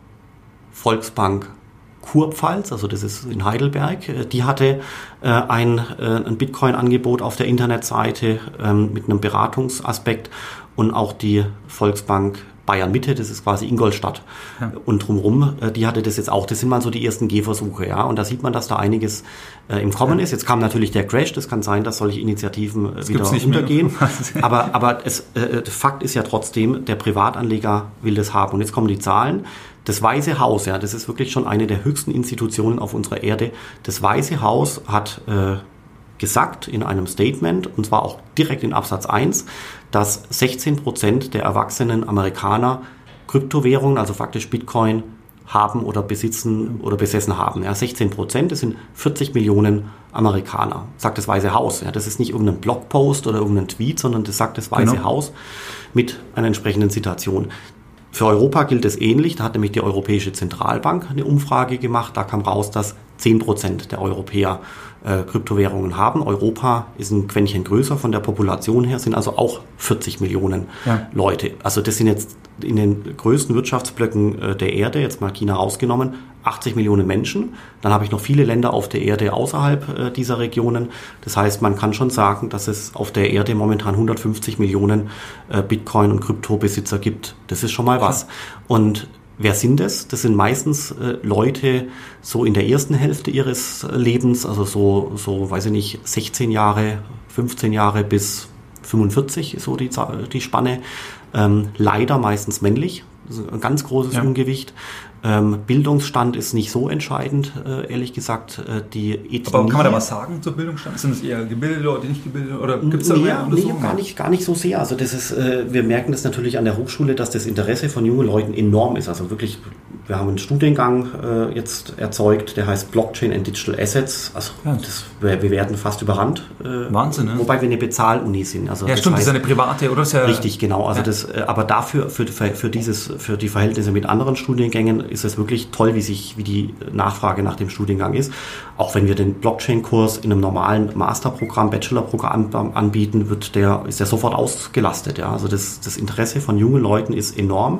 Volksbank Kurpfalz, also das ist in Heidelberg, äh, die hatte äh, ein, äh, ein Bitcoin-Angebot auf der Internetseite ähm, mit einem Beratungsaspekt und auch die Volksbank Bayern Mitte, das ist quasi Ingolstadt, ja, und drumherum, die hatte das jetzt auch. Das sind mal so die ersten Gehversuche, ja, und da sieht man, dass da einiges äh, im Kommen ja. ist. Jetzt kam natürlich der Crash, das kann sein, dass solche Initiativen äh, wieder untergehen, aber, aber es, äh, Fakt ist ja trotzdem, der Privatanleger will das haben. Und jetzt kommen die Zahlen. Das Weiße Haus, ja, das ist wirklich schon eine der höchsten Institutionen auf unserer Erde. Das Weiße Haus hat äh, gesagt in einem Statement, und zwar auch direkt in Absatz eins, dass sechzehn Prozent der erwachsenen Amerikaner Kryptowährungen, also faktisch Bitcoin, haben oder besitzen oder besessen haben. Ja, sechzehn Prozent, das sind vierzig Millionen Amerikaner, sagt das Weiße Haus. Ja, das ist nicht irgendein Blogpost oder irgendein Tweet, sondern das sagt das Weiße genau. Haus mit einer entsprechenden Zitation. Für Europa gilt es ähnlich. Da hat nämlich die Europäische Zentralbank eine Umfrage gemacht. Da kam raus, dass zehn Prozent der Europäer äh, Kryptowährungen haben. Europa ist ein Quäntchen größer von der Population her, sind also auch vierzig Millionen ja. Leute. Also das sind jetzt in den größten Wirtschaftsblöcken äh, der Erde, jetzt mal China rausgenommen, achtzig Millionen Menschen. Dann habe ich noch viele Länder auf der Erde außerhalb äh, dieser Regionen. Das heißt, man kann schon sagen, dass es auf der Erde momentan hundertfünfzig Millionen äh, Bitcoin- und Kryptobesitzer gibt. Das ist schon mal was. Und wer sind das? Das sind meistens äh, Leute so in der ersten Hälfte ihres Lebens, also so, so, weiß ich nicht, sechzehn Jahre, fünfzehn Jahre bis fünfundvierzig ist so die, die Spanne. Ähm, leider meistens männlich, also ein ganz großes ja. Ungewicht. Ähm, Bildungsstand ist nicht so entscheidend, äh, ehrlich gesagt. Äh, die Ethnie. Aber kann man da was sagen zur Bildungsstand? Sind das eher gebildete Leute, nicht gebildete? Oder gibt's da nee, nee, gar nicht, gar nicht so sehr. Also das ist, äh, wir merken das natürlich an der Hochschule, dass das Interesse von jungen Leuten enorm ist. Also wirklich, wir haben einen Studiengang äh, jetzt erzeugt, der heißt Blockchain and Digital Assets. Also ja. das, wir, wir werden fast überrannt. Äh, Wahnsinn, ne? Wobei wir eine Bezahluni sind. Also ja, das stimmt, heißt, das ist eine private, oder? Ist ja richtig, genau. Also ja. das, äh, aber dafür, für, für, dieses, für die Verhältnisse mit anderen Studiengängen ist es wirklich toll, wie sich, wie die Nachfrage nach dem Studiengang ist. Auch wenn wir den Blockchain-Kurs in einem normalen Masterprogramm, Bachelorprogramm anbieten, wird der, ist der sofort ausgelastet. Ja. Also das, das Interesse von jungen Leuten ist enorm.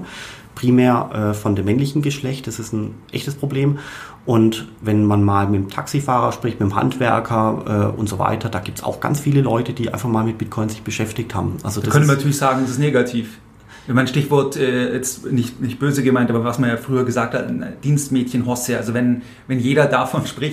Primär äh, von dem männlichen Geschlecht. Das ist ein echtes Problem. Und wenn man mal mit dem Taxifahrer spricht, mit dem Handwerker äh, und so weiter, da gibt es auch ganz viele Leute, die einfach mal mit Bitcoin sich beschäftigt haben. Also da könnte man natürlich sagen, das ist negativ. Ich meine, Stichwort, äh, jetzt nicht, nicht böse gemeint, aber was man ja früher gesagt hat, Dienstmädchen Hosse. Also wenn, wenn jeder davon spricht,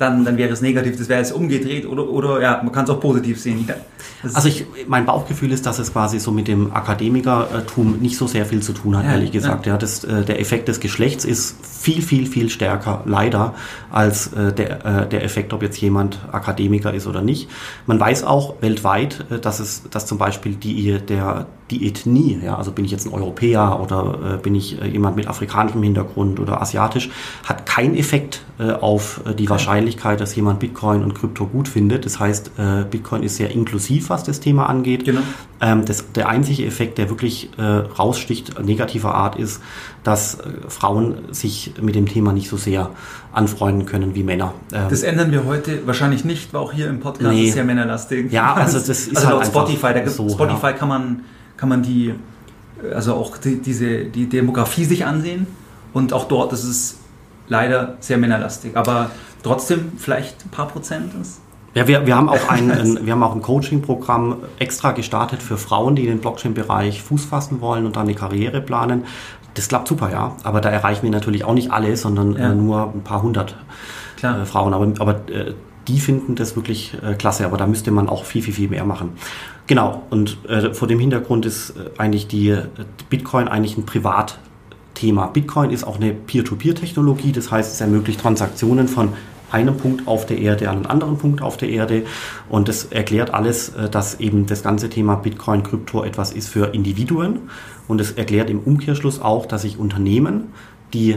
dann, dann wäre es negativ, das wäre es umgedreht oder, oder ja, man kann es auch positiv sehen. Ja, also ich, mein Bauchgefühl ist, dass es quasi so mit dem Akademikertum nicht so sehr viel zu tun hat, ja, ehrlich gesagt. Ja. Ja, das, äh, der Effekt des Geschlechts ist viel, viel, viel stärker, leider, als äh, der, äh, der Effekt, ob jetzt jemand Akademiker ist oder nicht. Man weiß auch weltweit, äh, dass es, dass zum Beispiel die, der, die Ethnie, ja, also bin ich jetzt ein Europäer oder äh, bin ich äh, jemand mit afrikanischem Hintergrund oder asiatisch, hat keinen Effekt äh, auf äh, die Wahrscheinlichkeit, dass jemand Bitcoin und Krypto gut findet. Das heißt, äh, Bitcoin ist sehr inklusiv, was das Thema angeht. Genau. Ähm, das, der einzige Effekt, der wirklich äh, raussticht, negativer Art, ist, dass äh, Frauen sich mit dem Thema nicht so sehr anfreunden können wie Männer. Ähm, das ändern wir heute wahrscheinlich nicht, weil auch hier im Podcast nee. ist sehr männerlastig. Ja, also das ist also halt laut Spotify, da gibt, so, Spotify ja. kann man kann man die, also auch die, diese, die Demografie sich ansehen und auch dort ist es leider sehr männerlastig, aber trotzdem vielleicht ein paar Prozent ist. Ja, wir, wir haben auch ein, ein, wir haben auch ein Coaching-Programm extra gestartet für Frauen, die in den Blockchain-Bereich Fuß fassen wollen und dann eine Karriere planen. Das klappt super, ja, aber da erreichen wir natürlich auch nicht alle, sondern ja. äh, nur ein paar hundert äh, Frauen, aber, aber äh, die finden das wirklich äh, klasse, aber da müsste man auch viel, viel, viel mehr machen. Genau, und äh, vor dem Hintergrund ist äh, eigentlich die äh, Bitcoin eigentlich ein Privatthema. Bitcoin ist auch eine Peer-to-Peer-Technologie, das heißt, es ermöglicht Transaktionen von einem Punkt auf der Erde an einen anderen Punkt auf der Erde und das erklärt alles, äh, dass eben das ganze Thema Bitcoin, Krypto etwas ist für Individuen und es erklärt im Umkehrschluss auch, dass sich Unternehmen, die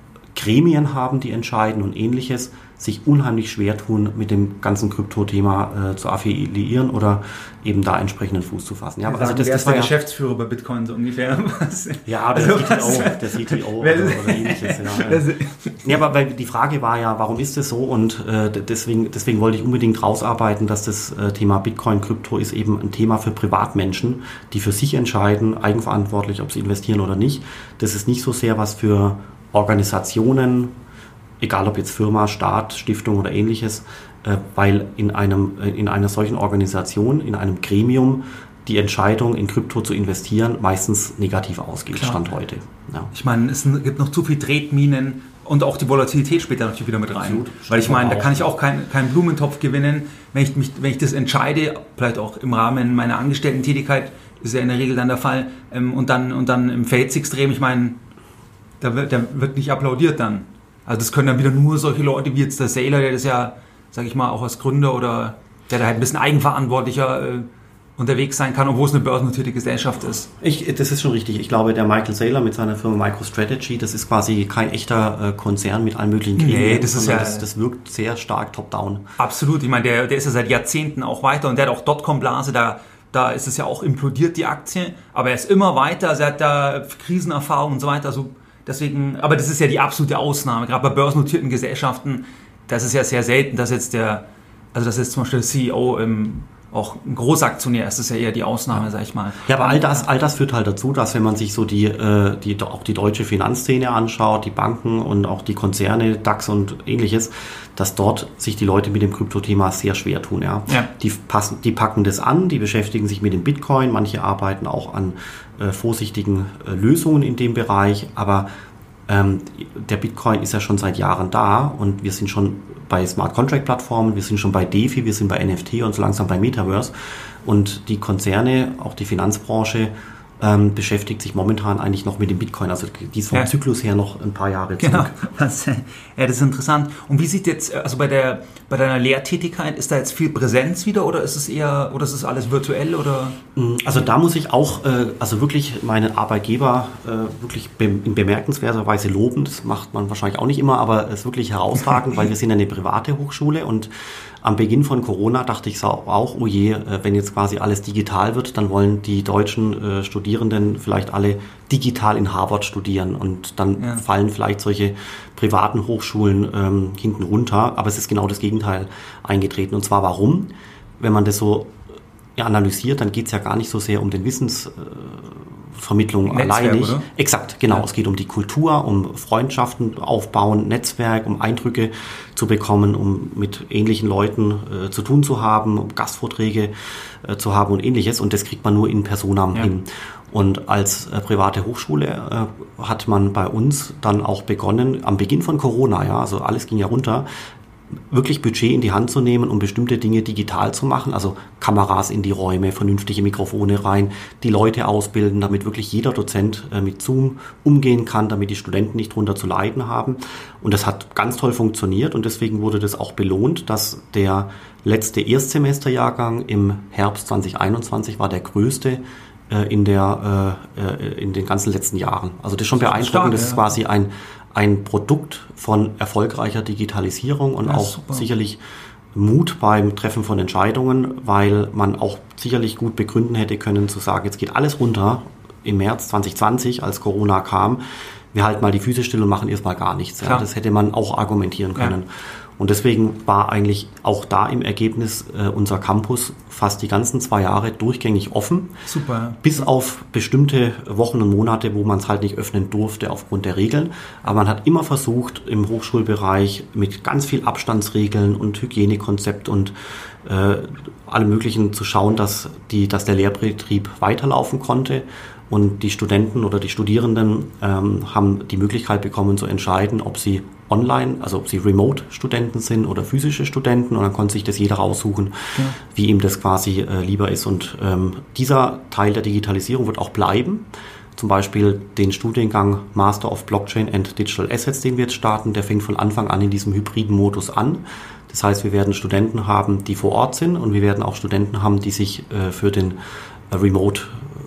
Gremien haben, die entscheiden und Ähnliches, sich unheimlich schwer tun, mit dem ganzen Krypto-Thema äh, zu affiliieren oder eben da entsprechenden Fuß zu fassen. Ja, also das, das, das war der ja Geschäftsführer bei Bitcoin so ungefähr. Ja, der also, C T O, der C T O oder, oder ähnliches. Ja. Ja, aber weil die Frage war ja, warum ist das so? Und äh, deswegen, deswegen wollte ich unbedingt rausarbeiten, dass das äh, Thema Bitcoin, Krypto ist eben ein Thema für Privatmenschen, die für sich entscheiden, eigenverantwortlich, ob sie investieren oder nicht. Das ist nicht so sehr was für Organisationen, egal ob jetzt Firma, Staat, Stiftung oder ähnliches, äh, weil in einem in einer solchen Organisation, in einem Gremium die Entscheidung in Krypto zu investieren meistens negativ ausgeht, Klar. Stand heute. Ja. Ich meine, es gibt noch zu viel Tretminen und auch die Volatilität spielt da natürlich wieder mit rein. Absolut. Weil ich meine, da kann ich auch keinen kein Blumentopf gewinnen, wenn ich, mich, wenn ich das entscheide, vielleicht auch im Rahmen meiner Angestellten-Tätigkeit, ist ja in der Regel dann der Fall, ähm, und dann und dann im Feld extrem, ich meine, da wird, da wird nicht applaudiert dann. Also das können dann wieder nur solche Leute wie jetzt der Saylor, der das ja, sag ich mal, auch als Gründer oder der da halt ein bisschen eigenverantwortlicher äh, unterwegs sein kann, obwohl es eine börsennotierte Gesellschaft ist. Ich, das ist schon richtig. Ich glaube, der Michael Saylor mit seiner Firma MicroStrategy, das ist quasi kein echter äh, Konzern mit allen möglichen Gremien. Nee, das ist ja, das, das wirkt sehr stark top-down. Absolut. Ich meine, der, der ist ja seit Jahrzehnten auch weiter und der hat auch Dotcom-Blase, da Da ist es ja auch implodiert, die Aktie, aber er ist immer weiter, er hat da Krisenerfahrung und so weiter, also deswegen, aber das ist ja die absolute Ausnahme, gerade bei börsennotierten Gesellschaften, das ist ja sehr selten, dass jetzt der, also dass jetzt zum Beispiel der C E O ähm, auch ein Großaktionär ist, das ist ja eher die Ausnahme, ja. sag ich mal. Ja, aber all das, all das führt halt dazu, dass wenn man sich so die, äh, die, auch die deutsche Finanzszene anschaut, die Banken und auch die Konzerne, DAX und ähnliches, dass dort sich die Leute mit dem Kryptothema sehr schwer tun. Ja. Ja. Die, passen, die packen das an, die beschäftigen sich mit dem Bitcoin, manche arbeiten auch an äh, vorsichtigen äh, Lösungen in dem Bereich, aber ähm, der Bitcoin ist ja schon seit Jahren da und wir sind schon bei Smart Contract Plattformen, wir sind schon bei DeFi, wir sind bei N F T und so langsam bei Metaverse und die Konzerne, auch die Finanzbranche, ähm, beschäftigt sich momentan eigentlich noch mit dem Bitcoin, also die ist vom ja. Zyklus her noch ein paar Jahre zurück. Genau, das, ja, das ist interessant. Und wie sieht jetzt, also bei der bei deiner Lehrtätigkeit, ist da jetzt viel Präsenz wieder oder ist es eher, oder ist es alles virtuell oder? Also da muss ich auch, äh, also wirklich meinen Arbeitgeber äh, wirklich be- in bemerkenswerter Weise loben, das macht man wahrscheinlich auch nicht immer, aber es ist wirklich herausragend, weil wir sind eine private Hochschule und am Beginn von Corona dachte ich auch, oh je, wenn jetzt quasi alles digital wird, dann wollen die deutschen äh, Studierenden vielleicht alle digital in Harvard studieren und dann ja. fallen vielleicht solche privaten Hochschulen ähm, hinten runter. Aber es ist genau das Gegenteil eingetreten. Und zwar warum? Wenn man das so ja, analysiert, dann geht es ja gar nicht so sehr um den Wissensvermittlung äh, alleinig. Oder? Exakt, genau. Ja. Es geht um die Kultur, um Freundschaften aufbauen, Netzwerk, um Eindrücke zu bekommen, um mit ähnlichen Leuten äh, zu tun zu haben, um Gastvorträge äh, zu haben und ähnliches. Und das kriegt man nur in Personam ja. hin. Und als äh, private Hochschule äh, hat man bei uns dann auch begonnen, am Beginn von Corona, ja, also alles ging ja runter, wirklich Budget in die Hand zu nehmen, um bestimmte Dinge digital zu machen, also Kameras in die Räume, vernünftige Mikrofone rein, die Leute ausbilden, damit wirklich jeder Dozent äh, mit Zoom umgehen kann, damit die Studenten nicht drunter zu leiden haben. Und das hat ganz toll funktioniert und deswegen wurde das auch belohnt, dass der letzte Erstsemesterjahrgang im Herbst zwanzig einundzwanzig war der größte äh, in, der, äh, in den ganzen letzten Jahren. Also das ist schon beeindruckend, stark, das ist ja. quasi ein ein Produkt von erfolgreicher Digitalisierung und ja, auch super. Sicherlich Mut beim Treffen von Entscheidungen, weil man auch sicherlich gut begründen hätte können zu sagen, jetzt geht alles runter im März zwanzig zwanzig, als Corona kam, wir halten mal die Füße still und machen erstmal gar nichts. Ja, das hätte man auch argumentieren können. Ja. Und deswegen war eigentlich auch da im Ergebnis äh, unser Campus fast die ganzen zwei Jahre durchgängig offen. Super. Bis auf bestimmte Wochen und Monate, wo man es halt nicht öffnen durfte aufgrund der Regeln. Aber man hat immer versucht, im Hochschulbereich mit ganz viel Abstandsregeln und Hygienekonzept und äh, allem Möglichen zu schauen, dass, die, dass der Lehrbetrieb weiterlaufen konnte. Und die Studenten oder die Studierenden ähm, haben die Möglichkeit bekommen zu entscheiden, ob sie online, also ob sie Remote-Studenten sind oder physische Studenten. Und dann konnte sich das jeder raussuchen, ja. wie ihm das quasi äh, lieber ist. Und ähm, dieser Teil der Digitalisierung wird auch bleiben. Zum Beispiel den Studiengang Master of Blockchain and Digital Assets, den wir jetzt starten, der fängt von Anfang an in diesem hybriden Modus an. Das heißt, wir werden Studenten haben, die vor Ort sind und wir werden auch Studenten haben, die sich äh, für den äh, Remote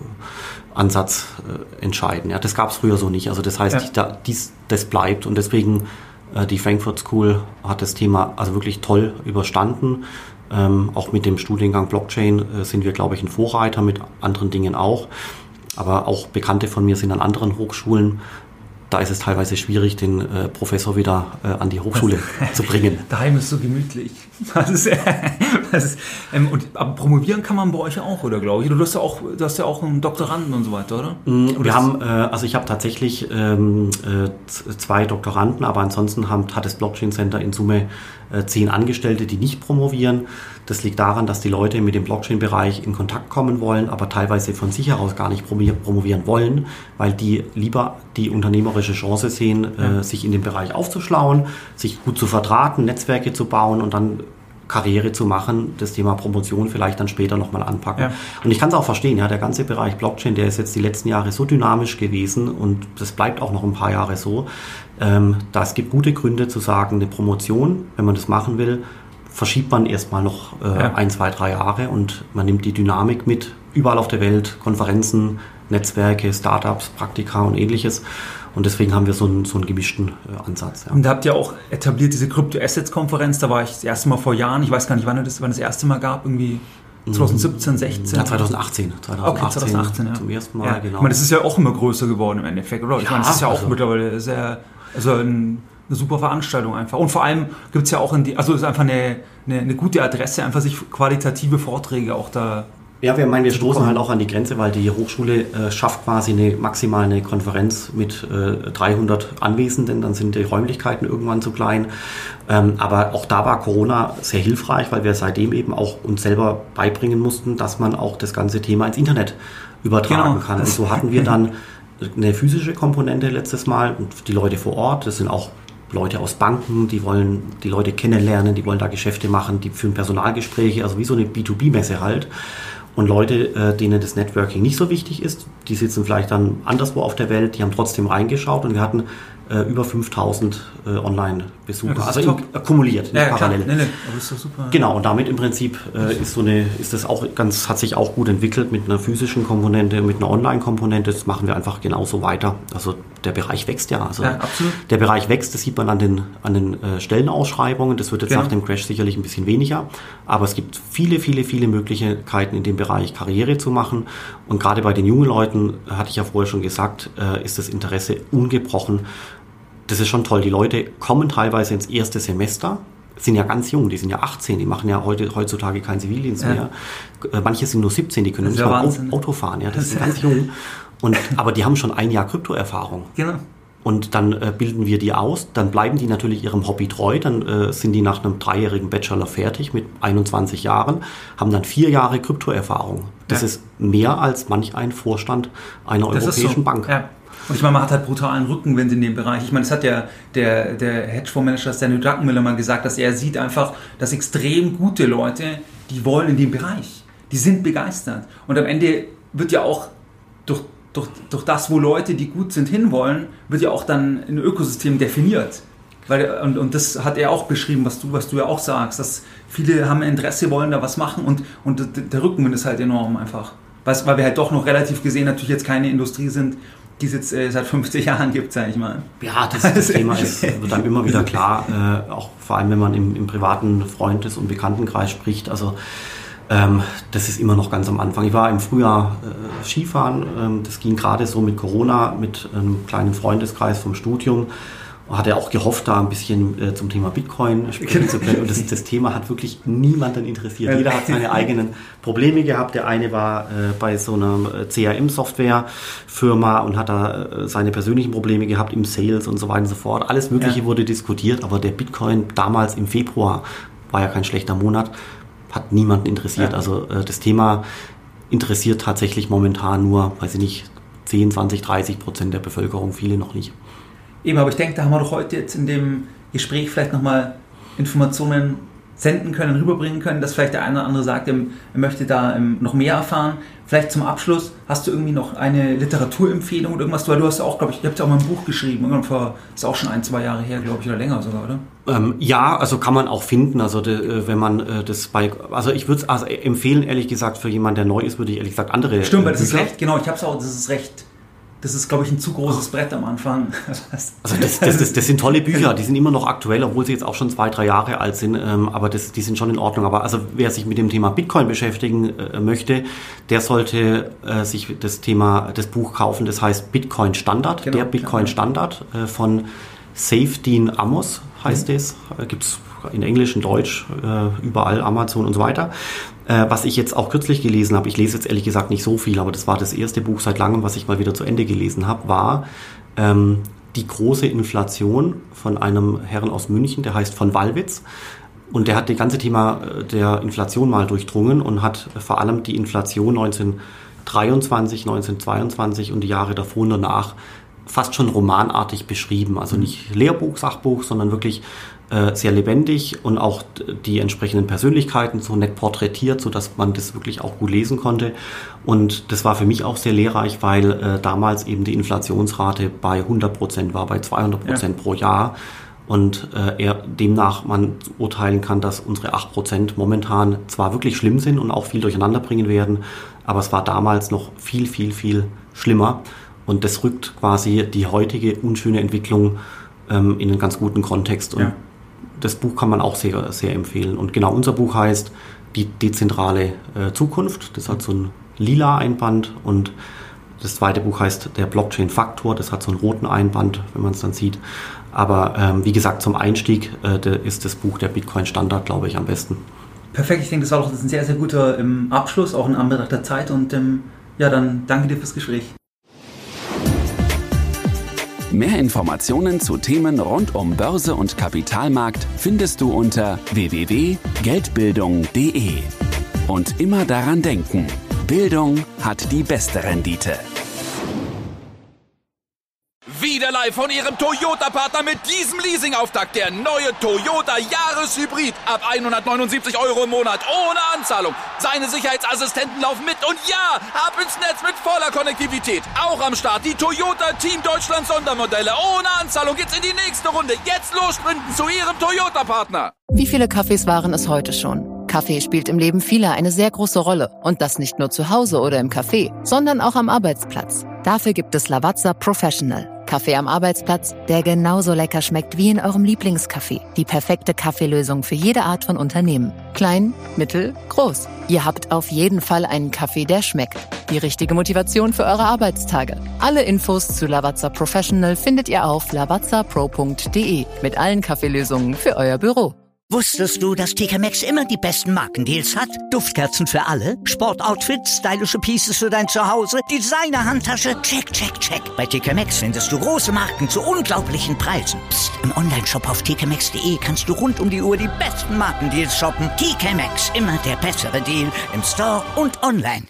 Ansatz äh, entscheiden. Ja, das gab es früher so nicht. Also das heißt, ja. die, da, dies, das bleibt und deswegen äh, die Frankfurt School hat das Thema also wirklich toll überstanden. Ähm, auch mit dem Studiengang Blockchain äh, sind wir, glaube ich, ein Vorreiter, mit anderen Dingen auch. Aber auch Bekannte von mir sind an anderen Hochschulen. Da ist es teilweise schwierig, den äh, Professor wieder äh, an die Hochschule zu bringen. Daheim ist so gemütlich. Das ist, das ist, ähm, und, aber promovieren kann man bei euch auch, oder glaube ich? Du hast ja auch, du hast ja auch einen Doktoranden und so weiter, oder? Mm, oder wir haben, äh, also ich habe tatsächlich ähm, äh, zwei Doktoranden, aber ansonsten haben, hat das Blockchain Center in Summe äh, zehn Angestellte, die nicht promovieren. Das liegt daran, dass die Leute mit dem Blockchain-Bereich in Kontakt kommen wollen, aber teilweise von sich heraus gar nicht promovieren wollen, weil die lieber die unternehmerische Chance sehen, ja. äh, sich in dem Bereich aufzuschlauen, sich gut zu verdrahten, Netzwerke zu bauen und dann Karriere zu machen, das Thema Promotion vielleicht dann später nochmal anpacken. Ja. Und ich kann es auch verstehen, ja, der ganze Bereich Blockchain, der ist jetzt die letzten Jahre so dynamisch gewesen und das bleibt auch noch ein paar Jahre so. Ähm, da es gibt gute Gründe zu sagen, eine Promotion, wenn man das machen will, verschiebt man erstmal noch äh, ja. ein, zwei, drei Jahre und man nimmt die Dynamik mit, überall auf der Welt, Konferenzen, Netzwerke, Startups, Praktika und ähnliches. Und deswegen haben wir so einen, so einen gemischten äh, Ansatz. Ja. Und da habt ihr auch etabliert diese Crypto-Assets-Konferenz, da war ich das erste Mal vor Jahren, ich weiß gar nicht, wann das, wann das erste Mal gab, irgendwie zwanzig siebzehn, sechzehn? Ja, zwanzig achtzehn. zwanzig achtzehn, okay, zwanzig achtzehn, ja. Zum ersten Mal, ja. genau. Ich meine, das ist ja auch immer größer geworden im Endeffekt, oder? Ich ja, meine, das ist ja auch also mittlerweile sehr, also ein, eine super Veranstaltung einfach. Und vor allem gibt es ja auch, in die, also es ist einfach eine, eine, eine gute Adresse, einfach sich qualitative Vorträge auch da. Ja, wir meinen, wir stoßen halt auch an die Grenze, weil die Hochschule äh, schafft quasi eine maximal eine Konferenz mit äh, dreihundert Anwesenden, dann sind die Räumlichkeiten irgendwann zu klein. Ähm, aber auch da war Corona sehr hilfreich, weil wir seitdem eben auch uns selber beibringen mussten, dass man auch das ganze Thema ins Internet übertragen genau. kann. Und so hatten wir dann eine physische Komponente letztes Mal und die Leute vor Ort, das sind auch Leute aus Banken, die wollen die Leute kennenlernen, die wollen da Geschäfte machen, die führen Personalgespräche, also wie so eine B zwei B Messe halt. Und Leute, denen das Networking nicht so wichtig ist, die sitzen vielleicht dann anderswo auf der Welt, die haben trotzdem reingeschaut und wir hatten äh, über fünftausend äh, Online-Besucher, ja, also in, akkumuliert, nicht ja, parallel. Nee, nee, aber ist doch super. Genau, und damit im Prinzip äh, ist so eine, ist das auch ganz, hat sich auch gut entwickelt mit einer physischen Komponente, mit einer Online-Komponente. Das machen wir einfach genauso weiter. Also der Bereich wächst ja. Also ja, absolut. Der Bereich wächst, das sieht man an den, an den äh, Stellenausschreibungen. Das wird jetzt genau. nach dem Crash sicherlich ein bisschen weniger. Aber es gibt viele, viele, viele Möglichkeiten in dem Bereich Karriere zu machen. Und gerade bei den jungen Leuten, hatte ich ja vorher schon gesagt, äh, ist das Interesse ungebrochen. Das ist schon toll. Die Leute kommen teilweise ins erste Semester, sind ja ganz jung, die sind ja achtzehn, die machen ja heute, heutzutage keinen Zivildienst ja. mehr. Manche sind nur siebzehn, die können nicht mal Auto fahren, ja, das, das ist ganz jung. Und, aber die haben schon ein Jahr Kryptoerfahrung. Genau. Und dann äh, bilden wir die aus, dann bleiben die natürlich ihrem Hobby treu, dann äh, sind die nach einem dreijährigen Bachelor fertig mit einundzwanzig Jahren, haben dann vier Jahre Kryptoerfahrung. Das ja. ist mehr als manch ein Vorstand einer das europäischen so. Bank. Ja. Und ich meine, man hat halt brutalen Rückenwind in dem Bereich. Ich meine, das hat ja der, der Hedgefondsmanager Stanley Druckenmiller mal gesagt, dass er sieht einfach, dass extrem gute Leute, die wollen in dem Bereich, die sind begeistert. Und am Ende wird ja auch durch Durch, durch das, wo Leute, die gut sind, hinwollen, wird ja auch dann ein Ökosystem definiert. Weil, und, und das hat er auch beschrieben, was du, was du ja auch sagst, dass viele haben Interesse, wollen da was machen und, und der Rückenwind ist halt enorm einfach. Weil, weil wir halt doch noch relativ gesehen natürlich jetzt keine Industrie sind, die es jetzt äh, seit fünfzig Jahren gibt, sag ich mal. Ja, das, das Thema ist, wird einem immer wieder klar, äh, auch vor allem, wenn man im, im privaten Freundes- und Bekanntenkreis spricht, also Ähm, das ist immer noch ganz am Anfang. Ich war im Frühjahr äh, Skifahren, ähm, das ging gerade so mit Corona, mit einem kleinen Freundeskreis vom Studium. Hatte auch gehofft, da ein bisschen äh, zum Thema Bitcoin sprechen zu können. Und das, das Thema hat wirklich niemanden interessiert. Jeder hat seine eigenen Probleme gehabt. Der eine war äh, bei so einer C R M-Software-Firma und hat da äh, seine persönlichen Probleme gehabt im Sales und so weiter und so fort. Alles Mögliche ja. wurde diskutiert, aber der Bitcoin damals im Februar, war ja kein schlechter Monat, hat niemanden interessiert. Ja. Also äh, das Thema interessiert tatsächlich momentan nur, weiß ich nicht, zehn, zwanzig, dreißig Prozent der Bevölkerung, viele noch nicht. Eben, aber ich denke, da haben wir doch heute jetzt in dem Gespräch vielleicht nochmal Informationen senden können, rüberbringen können, dass vielleicht der eine oder andere sagt, er möchte da noch mehr erfahren. Vielleicht zum Abschluss, hast du irgendwie noch eine Literaturempfehlung oder irgendwas? Du hast ja auch, glaube ich, ihr habt ja auch mal ein Buch geschrieben, irgendwann vor, ist auch schon ein, zwei Jahre her, glaube ich, oder länger sogar, oder? Ähm, ja, also kann man auch finden, also de, wenn man äh, das bei, also ich würde es also empfehlen, ehrlich gesagt, für jemanden, der neu ist, würde ich ehrlich gesagt andere Stimmt, weil das ist recht, genau, ich habe es auch, das ist recht... Das ist, glaube ich, ein zu großes Brett am Anfang. Also das, das, das, das sind tolle Bücher, die sind immer noch aktuell, obwohl sie jetzt auch schon zwei, drei Jahre alt sind, ähm, aber das, die sind schon in Ordnung. Aber also wer sich mit dem Thema Bitcoin beschäftigen äh, möchte, der sollte äh, sich das Thema, das Buch kaufen, das heißt Bitcoin Standard, genau, der Bitcoin Standard äh, von Saifedean Amos heißt mhm. es, äh, gibt es in Englisch, in Deutsch, äh, überall, Amazon und so weiter. Äh, was ich jetzt auch kürzlich gelesen habe, ich lese jetzt ehrlich gesagt nicht so viel, aber das war das erste Buch seit langem, was ich mal wieder zu Ende gelesen habe, war ähm, Die große Inflation von einem Herrn aus München, der heißt von Wallwitz. Und der hat das ganze Thema der Inflation mal durchdrungen und hat vor allem die Inflation neunzehnhundertdreiundzwanzig, neunzehnhundertzweiundzwanzig und die Jahre davor und danach fast schon romanartig beschrieben. Also nicht Lehrbuch, Sachbuch, sondern wirklich äh, sehr lebendig und auch die entsprechenden Persönlichkeiten so nett porträtiert, sodass man das wirklich auch gut lesen konnte. Und das war für mich auch sehr lehrreich, weil äh, damals eben die Inflationsrate bei hundert Prozent war, bei zweihundert Prozent ja. pro Jahr. Und äh, er demnach man urteilen kann, dass unsere acht Prozent momentan zwar wirklich schlimm sind und auch viel durcheinander bringen werden, aber es war damals noch viel, viel, viel schlimmer. Und das rückt quasi die heutige unschöne Entwicklung ähm, in einen ganz guten Kontext. Und ja. das Buch kann man auch sehr, sehr empfehlen. Und genau unser Buch heißt Die dezentrale äh, Zukunft. Das hat so ein lila Einband. Und das zweite Buch heißt Der Blockchain-Faktor. Das hat so einen roten Einband, wenn man es dann sieht. Aber ähm, wie gesagt, zum Einstieg äh, der ist das Buch Der Bitcoin-Standard, glaube ich, am besten. Perfekt. Ich denke, das war doch ein sehr, sehr guter ähm, Abschluss, auch in Anbetracht der Zeit. Und ähm, ja, dann danke dir fürs Gespräch. Mehr Informationen zu Themen rund um Börse und Kapitalmarkt findest du unter w w w punkt geldbildung punkt d e. Und immer daran denken, Bildung hat die beste Rendite. Wieder live von Ihrem Toyota-Partner mit diesem Leasing-Auftakt. Der neue Toyota Jahreshybrid. Ab hundertneunundsiebzig Euro im Monat. Ohne Anzahlung. Seine Sicherheitsassistenten laufen mit. Und ja, ab ins Netz mit voller Konnektivität. Auch am Start die Toyota Team Deutschland Sondermodelle. Ohne Anzahlung geht's in die nächste Runde. Jetzt los sprinten zu Ihrem Toyota-Partner. Wie viele Kaffees waren es heute schon? Kaffee spielt im Leben vieler eine sehr große Rolle. Und das nicht nur zu Hause oder im Café, sondern auch am Arbeitsplatz. Dafür gibt es Lavazza Professional. Kaffee am Arbeitsplatz, der genauso lecker schmeckt wie in eurem Lieblingscafé. Die perfekte Kaffeelösung für jede Art von Unternehmen. Klein, mittel, groß. Ihr habt auf jeden Fall einen Kaffee, der schmeckt. Die richtige Motivation für eure Arbeitstage. Alle Infos zu Lavazza Professional findet ihr auf lavazza pro punkt d e mit allen Kaffeelösungen für euer Büro. Wusstest du, dass T K Maxx immer die besten Markendeals hat? Duftkerzen für alle, Sportoutfits, stylische Pieces für dein Zuhause, Designer-Handtasche, check, check, check. Bei T K Maxx findest du große Marken zu unglaublichen Preisen. Psst. Im Onlineshop auf t k maxx punkt d e kannst du rund um die Uhr die besten Markendeals shoppen. T K Maxx, immer der bessere Deal im Store und online.